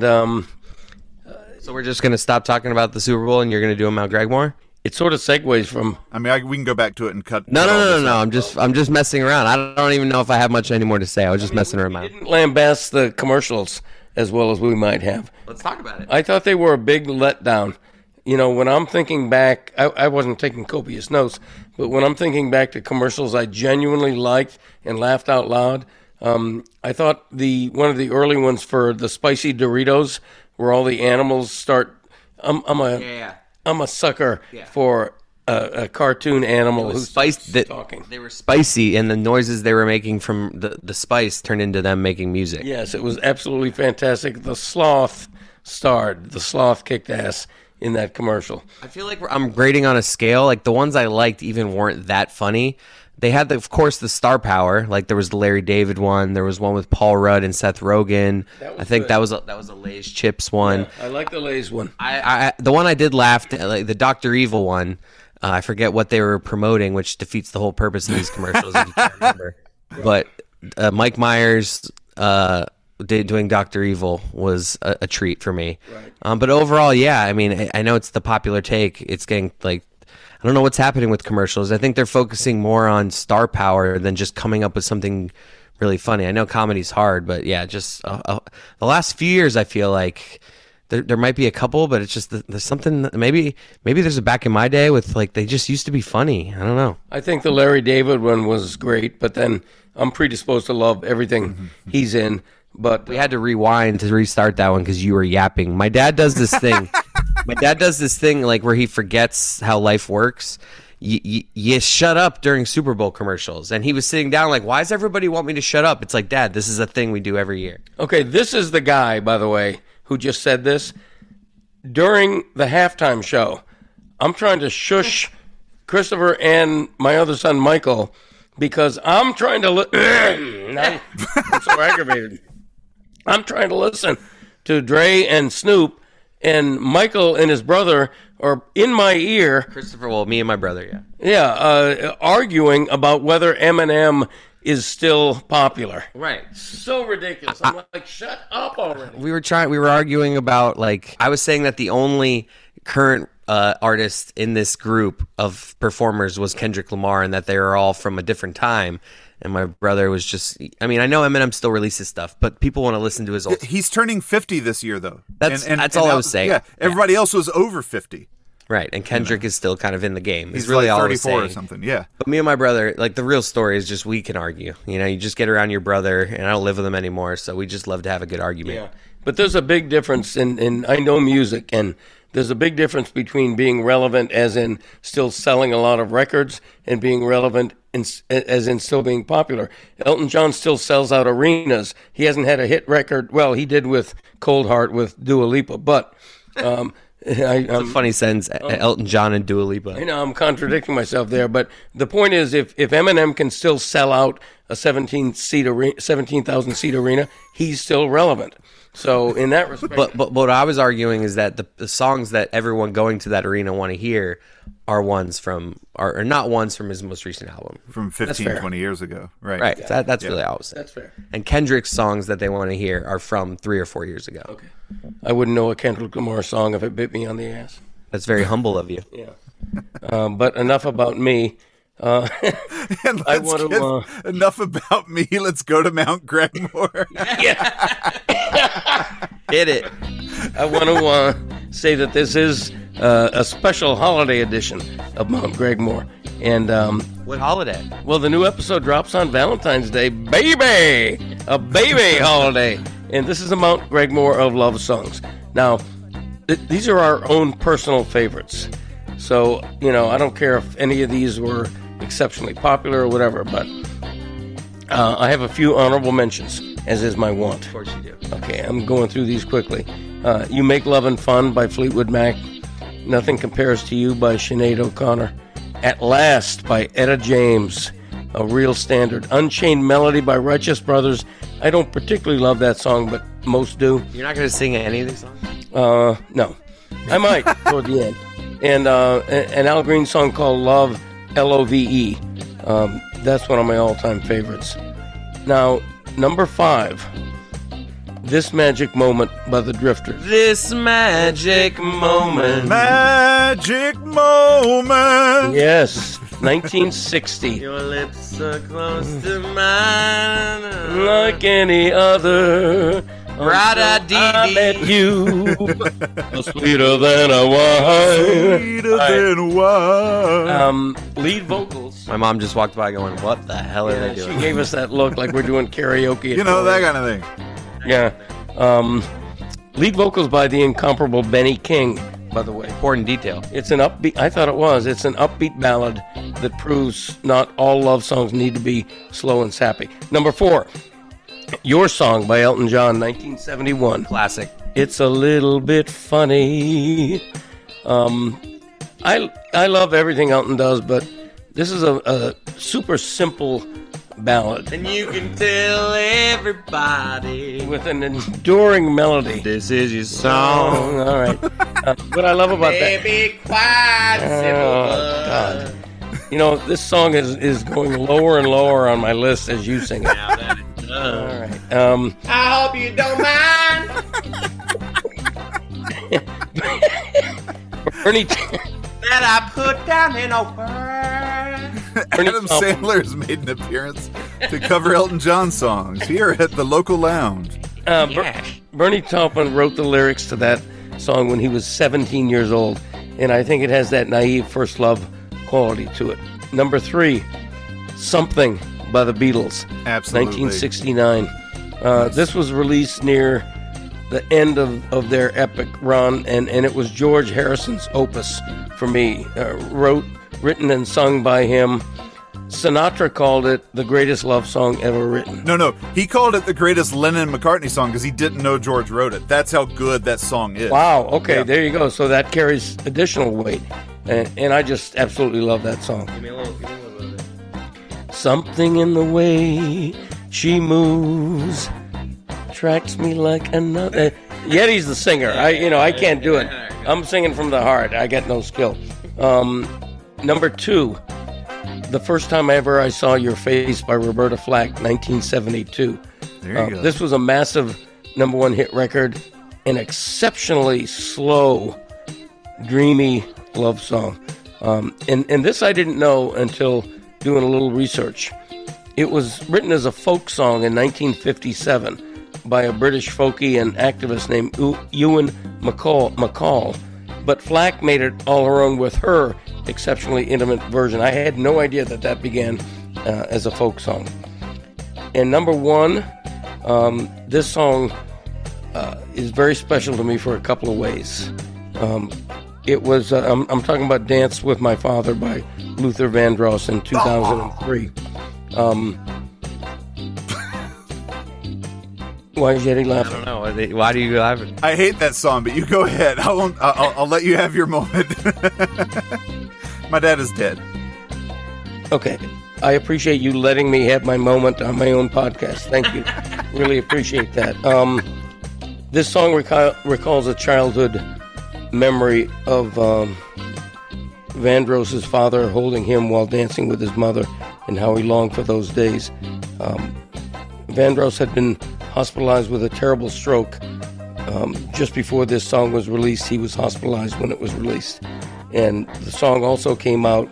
S5: so we're just going to stop talking about the Super Bowl and you're going to do a Mount Gregmore?
S1: It sort of segues from...
S4: I mean, we can go back to it and cut...
S5: No. I'm just messing around. I don't even know if I have much anymore to say. I was just messing around.
S1: We didn't lambast the commercials as well as we might have.
S5: Let's talk about it.
S1: I thought they were a big letdown. When I'm thinking back, I wasn't taking copious notes, but when I'm thinking back to commercials I genuinely liked and laughed out loud, I thought one of the early ones for the spicy Doritos, where all the animals start. I'm a sucker for a cartoon animal who's talking.
S5: They were spicy, and the noises they were making from the spice turned into them making music.
S1: Yes, it was absolutely fantastic. The sloth starred. The sloth kicked ass in that commercial.
S5: I feel like I'm grading on a scale. Like the ones I liked even weren't that funny. They had, of course, the star power. Like there was the Larry David one. There was one with Paul Rudd and Seth Rogen. I think that was a Lay's chips one.
S1: Yeah, I like the Lay's one.
S5: The one I did laugh, like the Dr. Evil one. I forget what they were promoting, which defeats the whole purpose of these commercials. If you can't remember. But Mike Myers doing Dr. Evil was a treat for me. Right. But overall, yeah, I mean, I know it's the popular take. It's getting like, I don't know what's happening with commercials. I think they're focusing more on star power than just coming up with something really funny. I know comedy's hard, but yeah, just the last few years, I feel like There might be a couple, but it's just there's something maybe there's a back in my day with like they just used to be funny. I don't know.
S1: I think the Larry David one was great, but then I'm predisposed to love everything he's in. But
S5: We had to rewind to restart that one because you were yapping. My dad does this thing. Like where he forgets how life works. You shut up during Super Bowl commercials, and he was sitting down like, why does everybody want me to shut up? It's like, Dad, this is a thing we do every year.
S1: okay, this is the guy, by the way, who just said this during the halftime show. I'm trying to shush Christopher and my other son Michael because I'm trying to now I'm so aggravated. I'm trying to listen to Dre and Snoop, and Michael and his brother are in my ear.
S5: Christopher, well, me and my brother, yeah.
S1: Arguing about whether Eminem is still popular.
S5: Right.
S1: So ridiculous. I'm like, shut up already.
S5: We were arguing about, like, I was saying that the only current artist in this group of performers was Kendrick Lamar, and that they were all from a different time. And my brother was just, I mean, I know Eminem still releases stuff, but people want to listen to his old.
S4: He's turning 50 this year, though.
S5: That's all I was saying.
S4: Yeah, everybody else was over 50.
S5: Right, and Kendrick is still kind of in the game.
S4: He's
S5: really
S4: like
S5: all I was
S4: 34
S5: saying.
S4: or something, yeah.
S5: But me and my brother, like, the real story is just we can argue. You know, you just get around your brother, and I don't live with him anymore, so we just love to have a good argument.
S1: Yeah. But there's a big difference in I know music, and there's a big difference between being relevant as in still selling a lot of records and being relevant as in still being popular. Elton John still sells out arenas. He hasn't had a hit record. Well, he did with Cold Heart with Dua Lipa, but
S5: It's a funny sentence, Elton John and Dua Lipa.
S1: I know I'm contradicting myself there, but the point is if Eminem can still sell out a 17,000 seat arena, he's still relevant. So in that respect,
S5: But what I was arguing is that the songs that everyone going to that arena want to hear are not ones from his most recent album.
S4: From 15, 20 years ago. Right.
S5: Right. Yeah. That's really all I was saying.
S1: That's fair.
S5: And Kendrick's songs that they want to hear are from 3 or 4 years ago.
S1: Okay. I wouldn't know a Kendrick Lamar song if it bit me on the ass.
S5: That's very humble of you.
S1: Yeah. But enough about me.
S4: And
S1: I want to.
S4: Enough about me. Let's go to Mount Gregmore.
S5: Hit it.
S1: I want to say that this is a special holiday edition of Mount Gregmore. And
S5: What holiday?
S1: well, the new episode drops on Valentine's Day, baby, a baby holiday. And this is the Mount Gregmore of love songs. Now, these are our own personal favorites. So, you know, I don't care if any of these were exceptionally popular or whatever, but I have a few honorable mentions, as is my want.
S5: Of course you do.
S1: Okay, I'm going through these quickly. You Make Lovin' Fun by Fleetwood Mac. Nothing Compares to You by Sinead O'Connor. At Last by Etta James, a real standard. Unchained Melody by Righteous Brothers. I don't particularly love that song, but most do.
S5: You're not going to sing any of these songs?
S1: No. I might toward the end. And an Al Green song called Love, Love. That's one of my all-time favorites. Now, number 5, This Magic Moment by the Drifters.
S5: This magic moment.
S4: Magic moment.
S1: Yes, 1960.
S5: Your lips are close to mine.
S1: Like any other.
S5: Ra-da-dee-dee.
S1: I met you. Sweeter than a wine.
S4: Sweeter than wine.
S1: Lead vocals.
S5: My mom just walked by going, what the hell are
S1: Yeah,
S5: they
S1: she
S5: doing?
S1: gave us that look like we're doing karaoke.
S4: You know, that kind of thing.
S1: Yeah. Lead vocals by the incomparable Benny King, by the way.
S5: Important detail.
S1: It's an upbeat, I thought it was. It's an upbeat ballad that proves not all love songs need to be slow and sappy. Number 4, Your Song by Elton John, 1971.
S5: Classic.
S1: It's a little bit funny. I love everything Elton does, but this is a super simple ballad
S5: And you can tell everybody
S1: with an enduring melody.
S5: this is your song.
S1: All right. What I love about that.
S5: Baby, quiet,
S1: Oh, God. You know, this song is going lower and lower on my list as you sing it.
S5: Now that it's
S1: All
S5: done.
S1: right.
S5: I hope you don't mind.
S1: Bernie,
S5: That I put down in a word.
S4: Adam Sandler's made an appearance to cover Elton John songs here at the local lounge.
S1: Bernie Taupin wrote the lyrics to that song when he was 17 years old, and I think it has that naive first love quality to it. Number 3, Something by the Beatles,
S4: Absolutely.
S1: 1969. This was released near the end of their epic run, and it was George Harrison's opus for me, written and sung by him. Sinatra called it the greatest love song ever written.
S4: No, he called it the greatest Lennon-McCartney song because he didn't know George wrote it. That's how good that song is.
S1: Wow, okay,
S4: Yeah.
S1: There you go. So that carries additional weight, and I just absolutely love that song.
S5: Give me a little bit of it.
S1: Something in the way she moves attracts me like another. Yeti's the singer. I can't do it. I'm singing from the heart. I got no skill. Number 2, The First Time Ever I Saw Your Face by Roberta Flack, 1972.
S4: There you go.
S1: This was a massive number 1 hit record, an exceptionally slow, dreamy love song. And this I didn't know until doing a little research. It was written as a folk song in 1957 by a British folkie and activist named Ewan MacColl, but Flack made it all her own with her exceptionally intimate version. I had no idea that began as a folk song. And number 1, this song is very special to me for a couple of ways. It was, I'm talking about Dance with My Father by Luther Vandross in 2003. Why is Yeti laughing?
S5: I don't know. Why do you laugh?
S4: I hate that song, but you go ahead. I'll let you have your moment. My dad is dead.
S1: Okay. I appreciate you letting me have my moment on my own podcast. Thank you. Really appreciate that. This song recalls a childhood memory of Vandross's father holding him while dancing with his mother and how he longed for those days. Vandross had been hospitalized with a terrible stroke. Just before this song was released, he was hospitalized when it was released. And the song also came out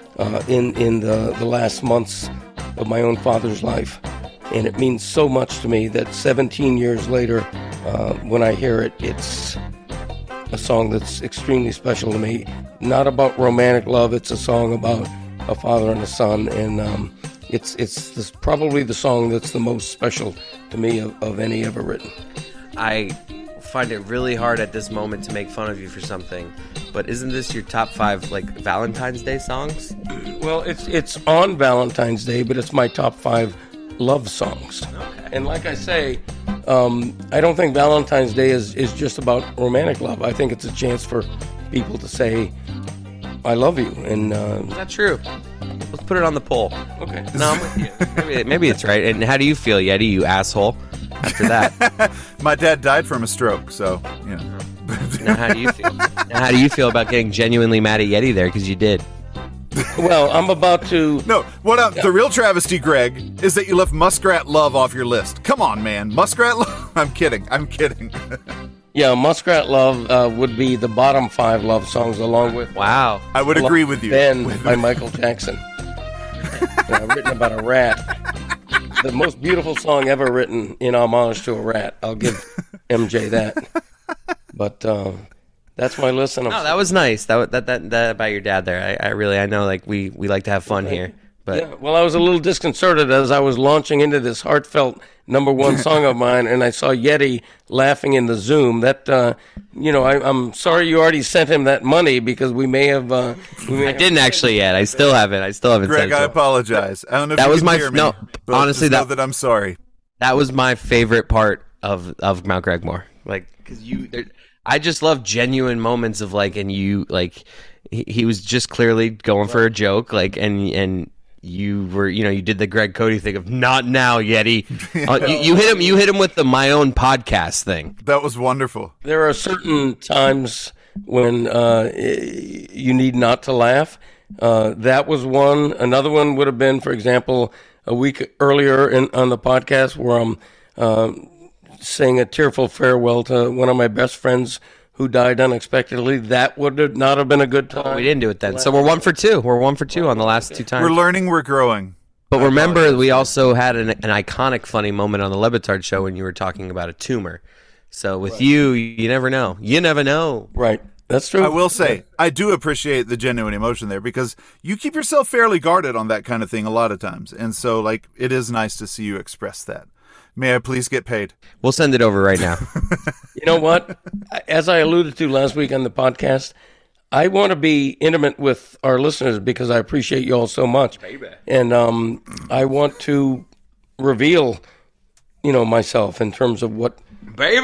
S1: in the last months of my own father's life. And it means so much to me that 17 years later, when I hear it, it's a song that's extremely special to me. Not about romantic love, it's a song about a father and a son, and it's probably the song that's the most special to me of any ever written.
S5: I find it really hard at this moment to make fun of you for something, but isn't this your top 5 like Valentine's Day songs?
S1: Well, it's on Valentine's Day, but it's my top 5 love songs.
S5: Okay.
S1: And like I say, I don't think Valentine's Day is just about romantic love. I think it's a chance for people to say, I love you. And
S5: Is that true? Let's put it on the poll.
S1: okay.
S5: No, I'm with you. Maybe it's right. And how do you feel, Yeti, you asshole, after that?
S4: My dad died from a stroke, so, you know.
S5: Now how do you feel? Now how do you feel about getting genuinely mad at Yeti there? Because you did.
S1: Well, I'm about to.
S4: No, the real travesty, Greg, is that you left Muskrat Love off your list. Come on, man. Muskrat Love? I'm kidding.
S1: Yeah, Muskrat Love would be the bottom 5 love songs, along with
S5: Wow.
S4: I would agree with you.
S1: Ben by Michael Jackson. Written about a rat. The most beautiful song ever written in homage to a rat. I'll give MJ that. But that's my list. And
S5: No, that was nice. That about your dad there. I know like we like to have fun here. But
S1: yeah, well, I was a little disconcerted as I was launching into this heartfelt number 1 song of mine, and I saw Yeti laughing in the Zoom. That, I'm sorry you already sent him that money because we may have. I
S5: didn't actually yet. I still haven't. Greg,
S4: Greg, I apologize. I don't know if
S5: that
S4: you
S5: was
S4: can
S5: my
S4: hear me,
S5: no.
S4: but
S5: Honestly,
S4: just know that I'm sorry.
S5: That was my favorite part of Mount Gregmore. Like, because I just love genuine moments of like, and you like, he was just clearly going for a joke, like, and you were, you did the Greg Cody thing of not now, Yeti. You hit him with the my own podcast thing.
S4: That was wonderful.
S1: There are certain times when you need not to laugh. That was one. Another one would have been, for example, a week earlier on the podcast where I'm saying a tearful farewell to one of my best friends who died unexpectedly. That would not have been a good time.
S5: We didn't do it then. So we're 1 for 2. We're 1 for 2 on the last 2 times.
S4: We're learning, we're growing.
S5: But remember, we also had an iconic funny moment on the Le Batard show when you were talking about a tumor. So with you never know. You never know.
S1: Right. That's true.
S4: I will say, I do appreciate the genuine emotion there because you keep yourself fairly guarded on that kind of thing a lot of times. And so, like, it is nice to see you express that. May I please get paid?
S5: We'll send it over right now.
S1: You know what? As I alluded to last week on the podcast, I want to be intimate with our listeners because I appreciate you all so much. Baby. And I want to reveal, myself in terms of what...
S3: Baby!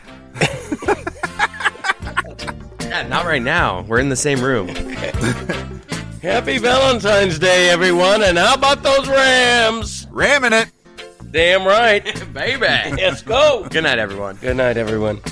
S5: Yeah, not right now. We're in the same room.
S1: Happy Valentine's Day, everyone. And how about those Rams?
S4: Ramming it.
S1: Damn right.
S3: Baby!
S1: Let's go.
S5: Good night, everyone.
S1: Good night, everyone.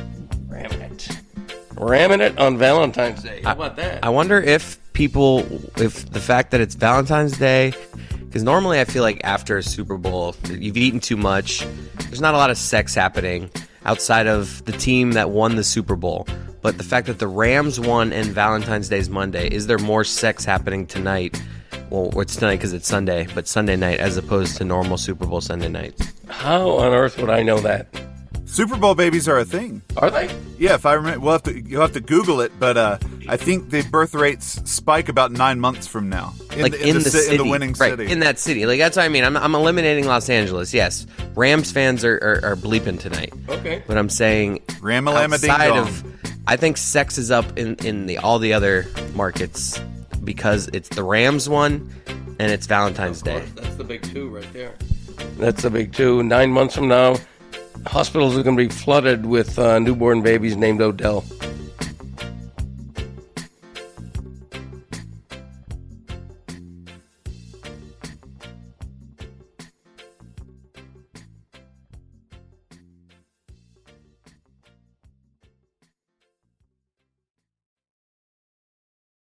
S1: Ramming it on Valentine's Day. How about that?
S5: I wonder if the fact that it's Valentine's Day, because normally I feel like after a Super Bowl, you've eaten too much. There's not a lot of sex happening outside of the team that won the Super Bowl. But the fact that the Rams won and Valentine's Day is Monday, is there more sex happening tonight? Well, it's tonight because it's Sunday, but Sunday night as opposed to normal Super Bowl Sunday nights.
S1: How on earth would I know that?
S4: Super Bowl babies are a thing.
S1: Are they?
S4: Yeah, if I remember, you'll have to Google it, but I think the birth rates spike about 9 months from now.
S5: In the city,
S4: in the winning city.
S5: Right, in that city. Like, that's what I mean. I'm eliminating Los Angeles. Yes, Rams fans are bleeping tonight.
S1: Okay.
S5: But I'm saying outside of, I think sex is up in all the other markets because it's the Rams one and it's Valentine's Day.
S1: That's the big two right there. That's the big two. 9 months from now, hospitals are going to be flooded with newborn babies named Odell.